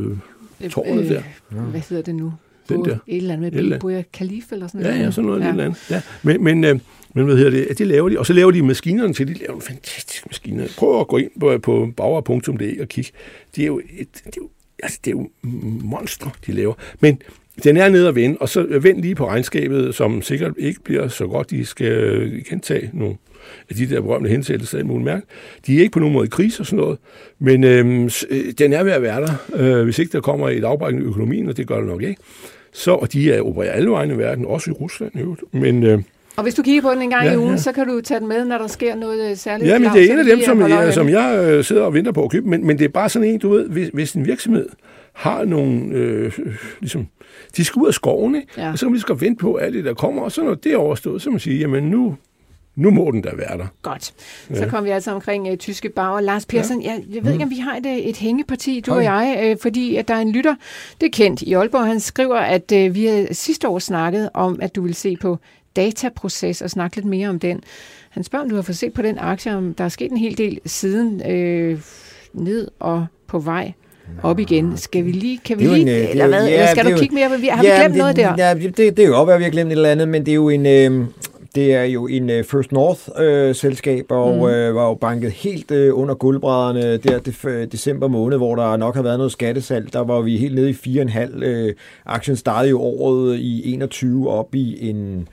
øh, tårnet der. Øh, hvad hedder det nu? Den der. Et eller andet med Burj Khalifa eller sådan noget. Ja, ja, sådan noget ja. Lidt andet. Ja. Men, men øh, Men hvad hedder det? Det laver de. Og så laver de maskinerne til. De laver nogle fantastiske maskiner. Prøv at gå ind på, på bauer punktum d e og kigge. Det er jo, et, det er jo, altså, det er jo monstre, de laver. Men den er nede at vende, og så vend lige på regnskabet, som sikkert ikke bliver så godt. De skal gentage nogle af de der berømte hensættelser af muligt mærke. De er ikke på nogen måde i krise og sådan noget, men øhm, den er ved at være der. Øh, hvis ikke der kommer et afbræk i økonomien, og det gør det nok ikke. Så, og de er opererer alle vegne i verden, også i Rusland i øvrigt. Men øh, og hvis du kigger på den en gang ja, i ugen, ja. så kan du tage den med, når der sker noget særligt. Ja, men det er en af dem, som jeg, som jeg øh, sidder og venter på at købe. Men, men det er bare sådan en, du ved, hvis, hvis en virksomhed har nogle, øh, ligesom, de skal ud af skoven, ikke? Ja. Og så kan vi skal vente på, at det der kommer, og så når det er overstået, så må man sige, jamen nu, nu må den da være der. Godt. Så ja. kommer vi altså omkring uh, tyske Bauer. Lars Persson, ja. jeg, jeg ved ikke, om vi har et, et hængeparti, du Hej. og jeg, øh, fordi at der er en lytter, det er kendt i Aalborg, han skriver, at øh, vi har sidste år snakket om, at du vil se på dataproces og snakke lidt mere om den. Han spørger, om du har fået set på den aktie, om der er sket en hel del siden øh, ned og på vej op igen. Skal vi lige, kan vi lige, en, eller hvad? Ja, eller skal du jo, kigge mere på, har ja, vi glemt det, noget der? Ja, det, det er jo op, at vi har glemt et eller andet, men det er jo en, øh, det er jo en uh, First North-selskab, øh, og mm. øh, var jo banket helt øh, under gulvbrædderne der de, december måned, hvor der nok har været noget skattesalg. Der var vi helt nede i fire komma fem. Øh, aktien startede jo året i enogtyve op i en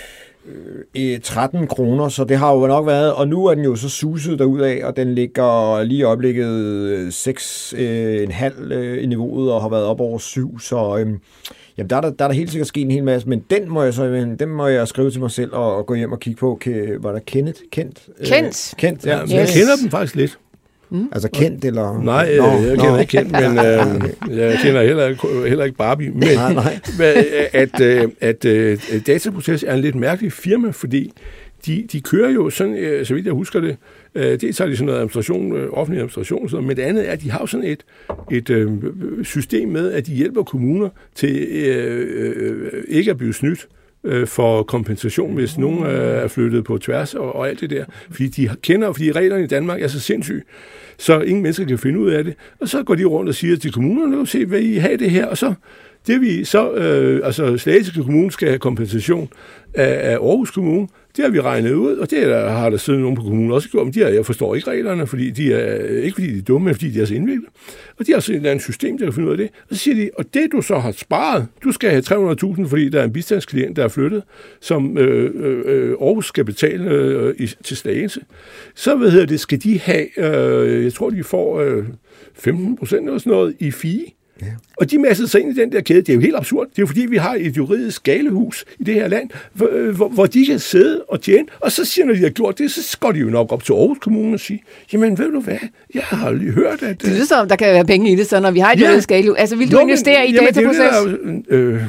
øh, tretten kroner, så det har jo nok været, og nu er den jo så suset derudad, og den ligger lige i øjeblikket seks komma fem øh, i niveauet, og har været op over syv, så øh, jamen, der, er der, der er der helt sikkert sket en hel masse, men den må jeg så den må jeg skrive til mig selv og, og gå hjem og kigge på. Var der Kenneth? Kent? Kent? Øh, Kent, ja. ja yes. Jeg kender dem faktisk lidt. Mm. Altså kendt, eller? Nej, jeg, jeg, jeg kender ikke kendt, men øh, jeg kender heller ikke, heller ikke Barbie. Men nej, nej. at, at, at, at Dataproces er en lidt mærkelig firma, fordi de, de kører jo sådan, så vidt jeg husker det, det tager de sådan noget administration, offentlig administration, sådan, men det andet er, at de har sådan et, et øh, system med, at de hjælper kommuner til øh, øh, ikke at blive snydt øh, for kompensation, hvis nogen øh, er flyttet på tværs og, og alt det der. Fordi de kender, fordi reglerne i Danmark er så sindssyge, så ingen mennesker kan finde ud af det. Og så går de rundt og siger til kommunerne, nu se, vil I have det her? Og så det vi så, øh, altså Slagelse Kommune skal have kompensation af, af Aarhus Kommune. Det har vi regnet ud, og det der, har der siddet nogen på kommunen også gjort, men de er, jeg forstår ikke reglerne, fordi de er, ikke fordi de er dumme, men fordi de er så indviklet. Og de har sådan et eller andet system, der kan finde ud af det. Og så siger de, og det du så har sparet, du skal have tre hundrede tusind, fordi der er en bistandsklient, der er flyttet, som øh, øh, Aarhus skal betale øh, i, til Slagelse. Så hvad hedder det, skal de have, øh, jeg tror de får øh, femten procent eller sådan noget i fee. Ja. Og de massede sig ind i den der kæde. Det er jo helt absurd. Det er jo fordi, vi har et juridisk galehus i det her land, hvor, hvor, hvor de kan sidde og tjene. Og så siger, når de har gjort det, så går de jo nok op til Aarhus Kommune og sige, jamen ved du hvad, jeg har lige hørt, at... Det lyder som, der kan være penge i det, så når vi har et ja. juridisk galehus. Altså vil du jo, investere men, i jamen, Dataproces? Det der, øh,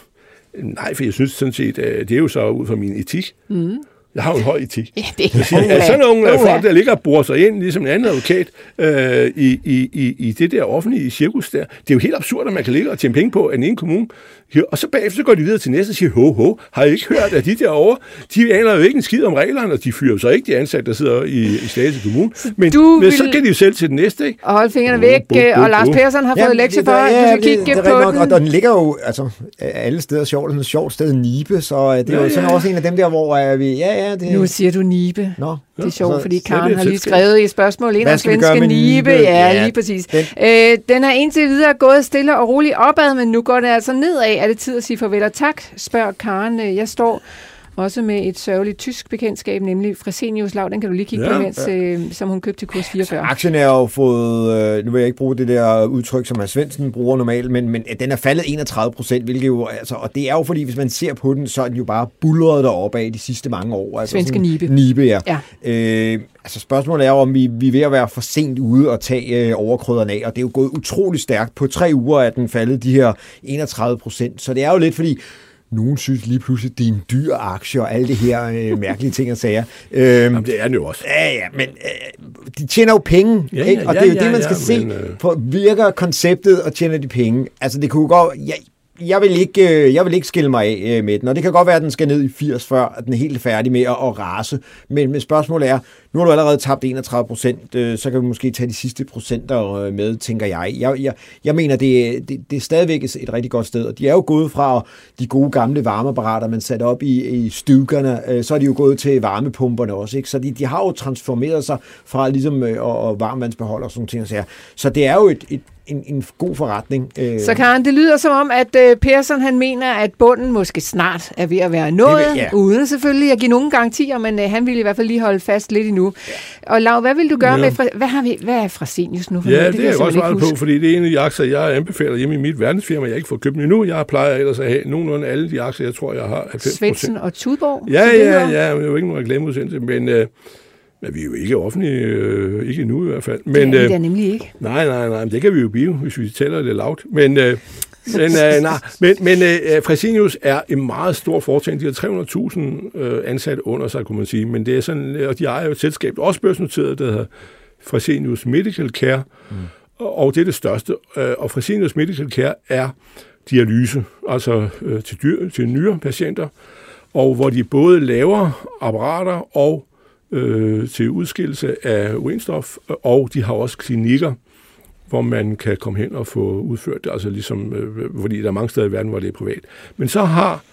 nej, for jeg synes sådan set, at det er jo så ud fra min etik. Mm. Jeg har jo en høj etik. Ja, det er siger, at sådan nogle uh, folk, der ligger og borer sig ind, ligesom en anden advokat, øh, i, i, i det der offentlige cirkus der, det er jo helt absurd, at man kan ligge og tjene penge på en ene kommune, og så bagefter så går de videre til næste og siger, ho, ho, har I ikke hørt, at de derovre, de aner jo ikke en skid om reglerne, og de fyrer så ikke de ansatte, der sidder i, i Slagelse Kommune. Men, men så kan de jo selv til den næste, ikke? Og holde fingrene væk, bo, bo, bo, og Lars Persson har fået ja, lektie for, at ja, du skal kigge på nok, den. Og den ligger jo, altså, alle steder sjovt, sådan et sjovt sted, Nibe, så det er ja, jo sådan ja. også en af dem der, hvor vi, ja, ja, det nu siger du Nibe. Nå. Det er sjovt, fordi Karen har lige skrevet i et spørgsmål ind om svenske Nibe. Nibe. Ja, ja, lige præcis. Den. Øh, den er indtil videre gået stille og roligt opad, men nu går det altså nedad. Er det tid at sige farvel og tak, spørger Karen. Jeg står også med et sørgeligt tysk bekendtskab, nemlig Fresenius Lav. Den kan du lige kigge ja, på, mens, ja. øh, som hun købte til kurs fireogfyrre. Altså, aktien er jo fået, øh, nu vil jeg ikke bruge det der udtryk, som Hr. Svendsen bruger normalt, men, men den er faldet enogtredive procent, hvilket jo, altså, og det er jo fordi, hvis man ser på den, så er den jo bare bulret deroppe af de sidste mange år. Altså, svenske Nibe. Nibe, ja. ja. Øh, altså spørgsmålet er, om vi, vi er ved at være for sent ude og tage øh, overkrydderne af, og det er jo gået utrolig stærkt. På tre uger er den faldet de her enogtredive procent, så det er jo lidt fordi, nogen synes lige pludselig, det er en dyr aktie og alle det her øh, mærkelige ting og sager. Øhm, Jamen, det er det jo også. Ja, ja, men øh, de tjener jo penge, ja, ikke? Og ja, det er jo ja, det, man skal ja, se. Men, øh... For virker konceptet, og tjener de penge? Altså, det kunne godt... Ja, jeg vil ikke, jeg vil ikke skille mig af med den, og det kan godt være, at den skal ned i firs, før at den er helt færdig med at, at rase. Men, men spørgsmålet er, nu har du allerede tabt enogtredive procent, så kan vi måske tage de sidste procenter med, tænker jeg. Jeg, jeg, jeg mener, det, det, det er stadigvæk et, et rigtig godt sted, og de er jo gået fra de gode gamle varmeapparater, man satte op i, i stugerne, så er de jo gået til varmepumperne også, ikke? Så de, de har jo transformeret sig fra ligesom at, at varmevandsbeholde og sådan ting. Så, så det er jo et, et En, en god forretning. Så Karen, det lyder som om, at uh, Persson han mener, at bunden måske snart er ved at være nået, vil, ja. uden selvfølgelig at give nogen garantier, men uh, han vil i hvert fald lige holde fast lidt endnu. Ja. Og Lav, hvad vil du gøre ja. med, hvad, har vi, hvad er Fresenius nu? For ja, noget? det, det er jeg også meget på, fordi det er en af de aktier, jeg anbefaler hjemme i mit verdensfirma. Jeg har ikke fået købt den endnu. Jeg plejer ellers at have nogenlunde alle de aktier, jeg tror, jeg har halvfems procent. Svendsen og Tudborg? Ja, ja, ja, det er jo ikke nogen reklameudsendelse, men... Uh, Men vi er jo ikke offentlige, øh, ikke endnu i hvert fald. Men, det er øh, nemlig ikke. Nej, nej, nej, det kan vi jo blive, hvis vi tæller det lavt. Men, øh, men, øh, nej, men, men øh, Fresenius er en meget stor foretagende. De har tre hundrede tusind øh, ansatte under sig, kunne man sige. Men det er sådan, og de ejer jo et selskab, også børsnoteret, der hedder Fresenius Medical Care. Mm. Og, og det er det største. Og Fresenius Medical Care er dialyse, altså øh, til, dyr, til nyrepatienter, og hvor de både laver apparater og Øh, til udskillelse af urinstof, og de har også klinikker, hvor man kan komme hen og få udført det, altså ligesom, øh, fordi der er mange steder i verden, hvor det er privat. Men så har,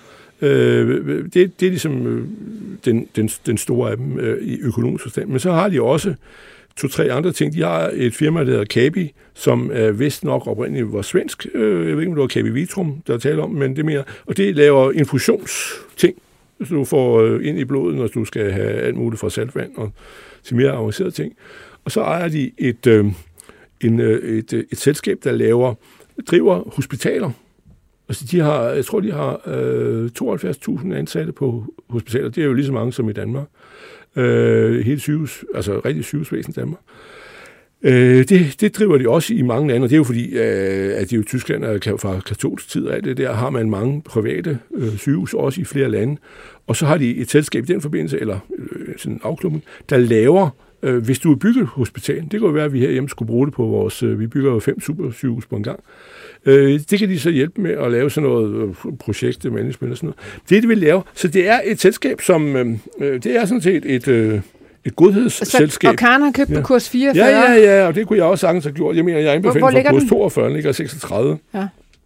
øh, det, det er ligesom øh, den, den, den store af dem øh, i økonomisk forstand, men så har de også to-tre andre ting. De har et firma, der hedder Kabi, som er vist nok oprindeligt var svensk, øh, jeg ved ikke, om det var Kabi Vitrum, der taler om, men det mere, og det laver infusionsting, så du får øh, ind i blodet, når du skal have alt muligt fra saltvand og til mere avancerede ting. Og så ejer de et, øh, en, øh, et, et selskab, der laver, driver hospitaler. Altså de har, jeg tror, de har øh, tooghalvfjerds tusind ansatte på hospitaler. Det er jo lige så mange som i Danmark. Øh, hele sygehus, altså rigtig sygehusvæsen i Danmark. Øh, det, det driver de også i mange lande, og det er jo fordi, øh, at det er jo Tyskland og fra katolsk tid og alt det der, har man mange private øh, sygehus, også i flere lande. Og så har de et selskab i den forbindelse, eller øh, sådan en afklubning, der laver, øh, hvis du vil bygge et hospital, det kan jo være, at vi herhjemme skulle bruge det på vores, øh, vi bygger jo fem supersygehus på en gang. Øh, det kan de så hjælpe med at lave sådan noget øh, projektmanagement og sådan noget. Det de vil lave, så det er et selskab, som, øh, det er sådan set et... Øh, Et godhedsselskab. Og Karen har købt ja. på kurs fireogfyrre? Ja, ja, ja, og det kunne jeg også sagtens have gjort. Jeg mener, jeg er indbefattet for kurs toogfyrre, den ligger seksogtredive. Ja.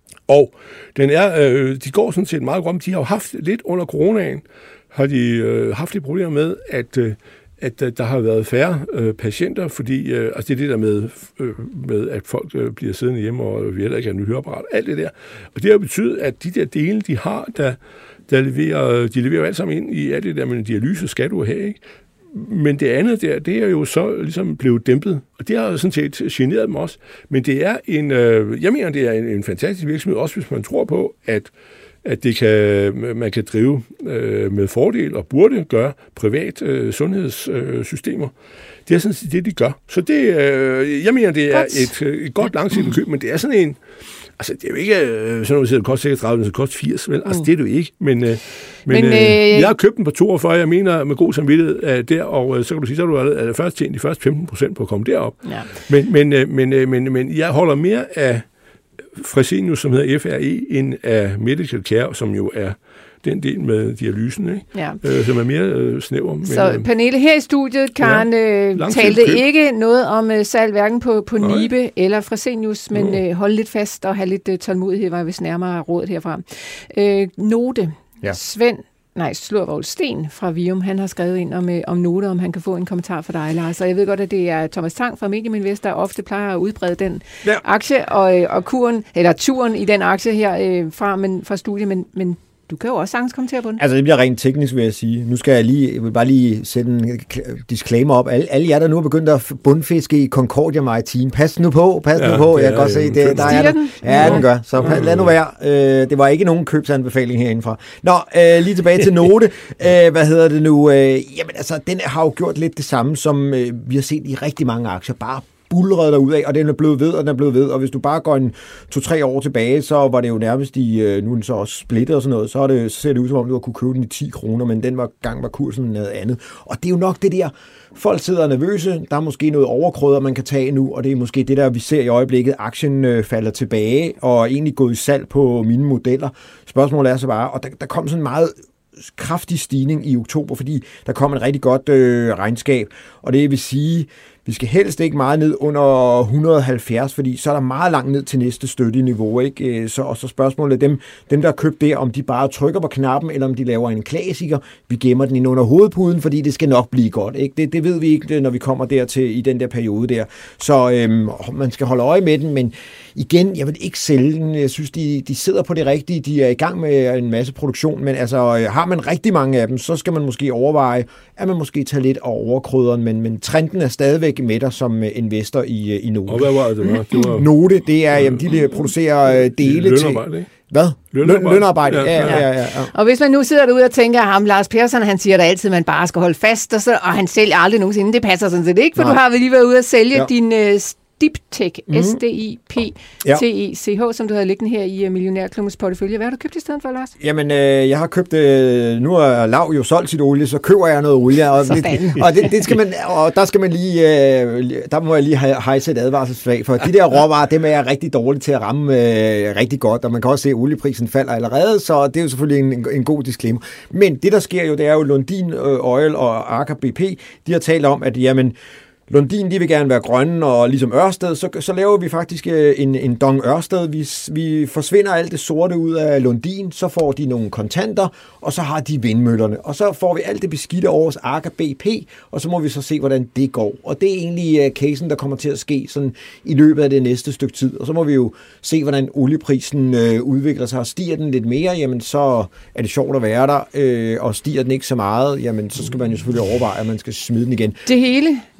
Og den er, øh, de går sådan set meget godt. De har jo haft lidt under coronaen, har de øh, haft lidt problemer med, at, øh, at øh, der har været færre øh, patienter, fordi øh, altså det er det der med, øh, med at folk øh, bliver siddende hjemme, og vi heller ikke har nyt høreapparat, alt det der. Og det har betydet, at de der dele, de har, der, der leverer, de leverer alt sammen ind i alt det der med dialyse, skal du have, ikke? Men det andet der, det er jo så ligesom blevet dæmpet, og det har jo sådan set generet dem også. Men det er en, øh, jeg mener, det er en, en fantastisk virksomhed, også hvis man tror på, at, at det kan, man kan drive øh, med fordel, og burde gøre privat øh, sundhedssystemer. Øh, det er sådan set det, de gør. Så det, øh, jeg mener, det er et, et godt langsigtet køb, men det er sådan en, altså det er jo ikke sådan noget, der koster seksogtredive, det koster firs, vel? Altså det er det jo ikke, men... Øh, Men, men øh, jeg har købt den på toogfyrre, jeg mener med god samvittighed øh, der, og øh, så kan du sige, så har du allerede først tjent de første femten procent på at komme derop. Ja. Men, men, øh, men, øh, men, men jeg holder mere af Fresenius, som hedder F R E, end af Medical Care, som jo er den del med dialysen, ikke? Ja. Øh, som er mere øh, snæver. Så men, Pernille, her i studiet, Karen ja, øh, talte køb. ikke noget om øh, salg, hverken på, på Nibe eller Fresenius, men øh, holde lidt fast og have lidt øh, tålmodighed, var vist nærmere rådet herfra. Øh, Note. Ja. Svend, nej, Slurvold Sten fra Vium, han har skrevet ind om, om Note, om han kan få en kommentar fra dig, Lars. Og jeg ved godt, at det er Thomas Tang fra Medium Invest, der ofte plejer at udbrede den ja. aktie, og, og kuren, eller turen i den aktie her øh, fra, men, fra studiet, men, men du kan jo også sagtens kommentere på den. Altså, det bliver rent teknisk, vil jeg sige. Nu skal jeg lige, jeg vil bare lige sætte en disclaimer op. Alle, alle jer, der nu er begyndt at bundfiske i Concordia Maritime, pas nu på, pas ja, nu på. Jeg kan godt se, det, der er den. Ja, den gør. Så pas, lad nu være. Øh, det var ikke nogen købsanbefaling herindefra. Nå, øh, lige tilbage til Note. Øh, hvad hedder det nu? Øh, jamen, altså, den har jo gjort lidt det samme, som øh, vi har set i rigtig mange aktier. Bare bulrede derud af, og den er blevet ved, og den er blevet ved, og hvis du bare går en to-tre år tilbage, så var det jo nærmest i, nu er den så også splittet og sådan noget, så, er det, så ser det ud som om, du har kunne købe den i ti kroner, men den var gang var kursen noget andet. Og det er jo nok det der, folk sidder nervøse, der er måske noget overkrydder, man kan tage nu, og det er måske det der, vi ser i øjeblikket, aktien øh, falder tilbage, og egentlig gået i salg på mine modeller. Spørgsmålet er så bare, og der, der kom sådan en meget kraftig stigning i oktober, fordi der kom et rigtig godt øh, regnskab, og det vil sige, vi skal helst ikke meget ned under et hundrede og halvfjerds, fordi så er der meget langt ned til næste støtteniveau, ikke? Så, og så spørgsmålet dem, dem, der har købt det, om de bare trykker på knappen, eller om de laver en klassiker. Vi gemmer den ind under hovedpuden, fordi det skal nok blive godt, ikke? Det, det ved vi ikke, når vi kommer dertil i den der periode der. Så øhm, man skal holde øje med den, men igen, jeg vil ikke sælge den. Jeg synes, de, de sidder på det rigtige. De er i gang med en masse produktion, men altså, har man rigtig mange af dem, så skal man måske overveje, at man måske tager lidt over krydderen, men, men trenden er stadigvæk med dig som investor i, i Note. Og hvad var det, det var? Det var Note, det er, jamen, de producerer dele til... Ikke? Hvad? Lønarbejde. Lønarbejde, ja, ja, ja, ja, ja. Og hvis man nu sidder derude og tænker, at ham Lars Persson, han siger da altid, at man bare skal holde fast, og, så, og han sælger aldrig nogensinde. Det passer sådan set ikke, for Nej. du har vel lige været ude at sælge ja. din... Uh, Diptech, mm. S D I P T E C H, som du havde liggende her i Millionærklubbens portefølje. Hvad har du købt i stedet for, Lars? Jamen, øh, jeg har købt, øh, nu har Lav jo solgt sit olie, så køber jeg noget olie. Og, det, og, det, det skal man, og der skal man lige, øh, der må jeg lige hejse et advarselsflag, for de der råvarer, dem er jeg rigtig dårlig til at ramme øh, rigtig godt, og man kan også se, at olieprisen falder allerede, så det er jo selvfølgelig en, en god disclaimer. Men det, der sker jo, det er jo Lundin Oil og Aker B P, de har talt om, at jamen, Lundin, de vil gerne være grønne, og ligesom Ørsted, så, så laver vi faktisk en, en Dong Ørsted. Vi, vi forsvinder alt det sorte ud af Lundin, så får de nogle kontanter, og så har de vindmøllerne. Og så får vi alt det beskidte over hos Aker B P, og så må vi så se, hvordan det går. Og det er egentlig uh, casen, der kommer til at ske sådan, i løbet af det næste stykke tid. Og så må vi jo se, hvordan olieprisen uh, udvikler sig. Og stiger den lidt mere, jamen så er det sjovt at være der. Uh, og stiger den ikke så meget, jamen så skal man jo selvfølgelig overveje, at man skal smide den igen. Det hele? Men jeg har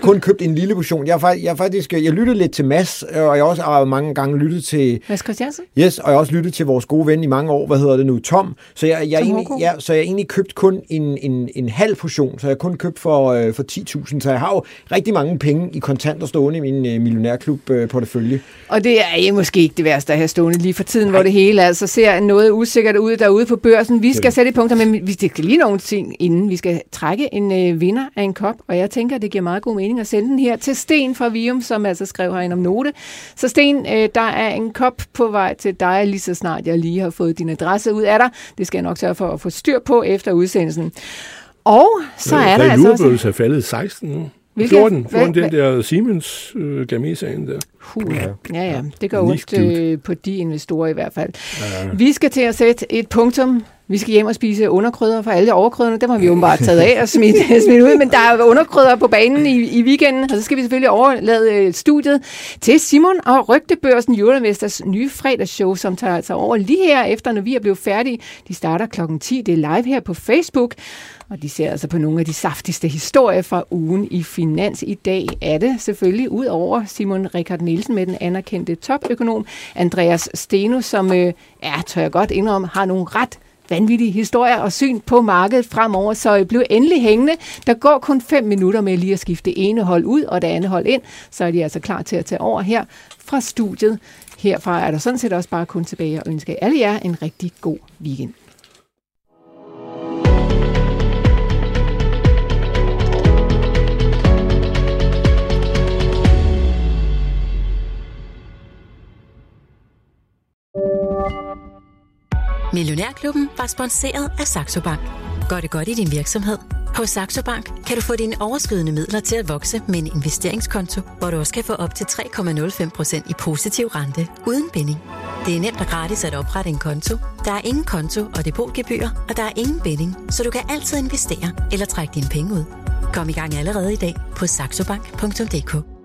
kun købt en lille portion. Jeg har faktisk, jeg, har faktisk, jeg lyttede lidt til Mads, og jeg har også mange gange lyttet til... Mads Christiansen? Yes, og jeg har også lyttet til vores gode ven i mange år, hvad hedder det nu, Tom. Så jeg, jeg, egentlig, jeg, så jeg har egentlig købt kun en, en, en halv portion, så jeg har kun købt for, øh, for ti tusind. Så jeg har jo rigtig mange penge i kontanter stående i min øh, millionærklub-portefølje. Og det er måske ikke det værste at have stående lige for tiden, hvor det hele altså ser noget usikkert ud derude på børsen. Vi skal sætte i punkter, men vi skal lige nogle ting, inden vi skal trække en øh, vinder af en kop. Og jeg tænker, det giver meget god mening at sende den her til Sten fra Vium, som altså skrev herinde om note. Så Sten, øh, der er en kop på vej til dig, lige så snart jeg lige har fået din adresse ud af dig. Det skal jeg nok sørge for at få styr på efter udsendelsen. Og så er, er der altså også... Jordbødelse er faldet seksten nu. fjorten, fjorten den der Siemens øh, Gamesa-sagen der. Uh, ja, ja. Det går ondt øh, på de investorer i hvert fald. Ja. Vi skal til at sætte et punktum. Vi skal hjem og spise underkrydder, for alle underkrydderne, dem har vi jo bare taget af og smidt, smidt ud, men der er underkrydder på banen i, i weekenden, og så skal vi selvfølgelig overlade studiet til Simon og Rygtebørsen, Euroinvestors nye fredagsshow, som tager altså over lige her efter, når vi er blevet færdige. De starter klokken ti, det er live her på Facebook, og de ser altså på nogle af de saftigste historier fra ugen i finans. I dag er det selvfølgelig ud over Simon Rikard Nielsen med den anerkendte topøkonom Andreas Steno, som øh, er, tør jeg godt indrømme, har nogle ret vanvittige historier og syn på markedet fremover, så bliv endelig hængende. Der går kun fem minutter med lige at skifte ene hold ud og det andet hold ind, så er de altså klar til at tage over her fra studiet. Herfra er der sådan set også bare kun tilbage og ønske alle jer en rigtig god weekend. Millionærklubben var sponsoreret af Saxo Bank. Gør det godt i din virksomhed? Hos Saxo Bank kan du få dine overskydende midler til at vokse med en investeringskonto, hvor du også kan få op til tre komma nul fem procent i positiv rente uden binding. Det er nemt og gratis at oprette en konto. Der er ingen konto og depotgebyr, og der er ingen binding, så du kan altid investere eller trække dine penge ud. Kom i gang allerede i dag på saxobank punktum d k.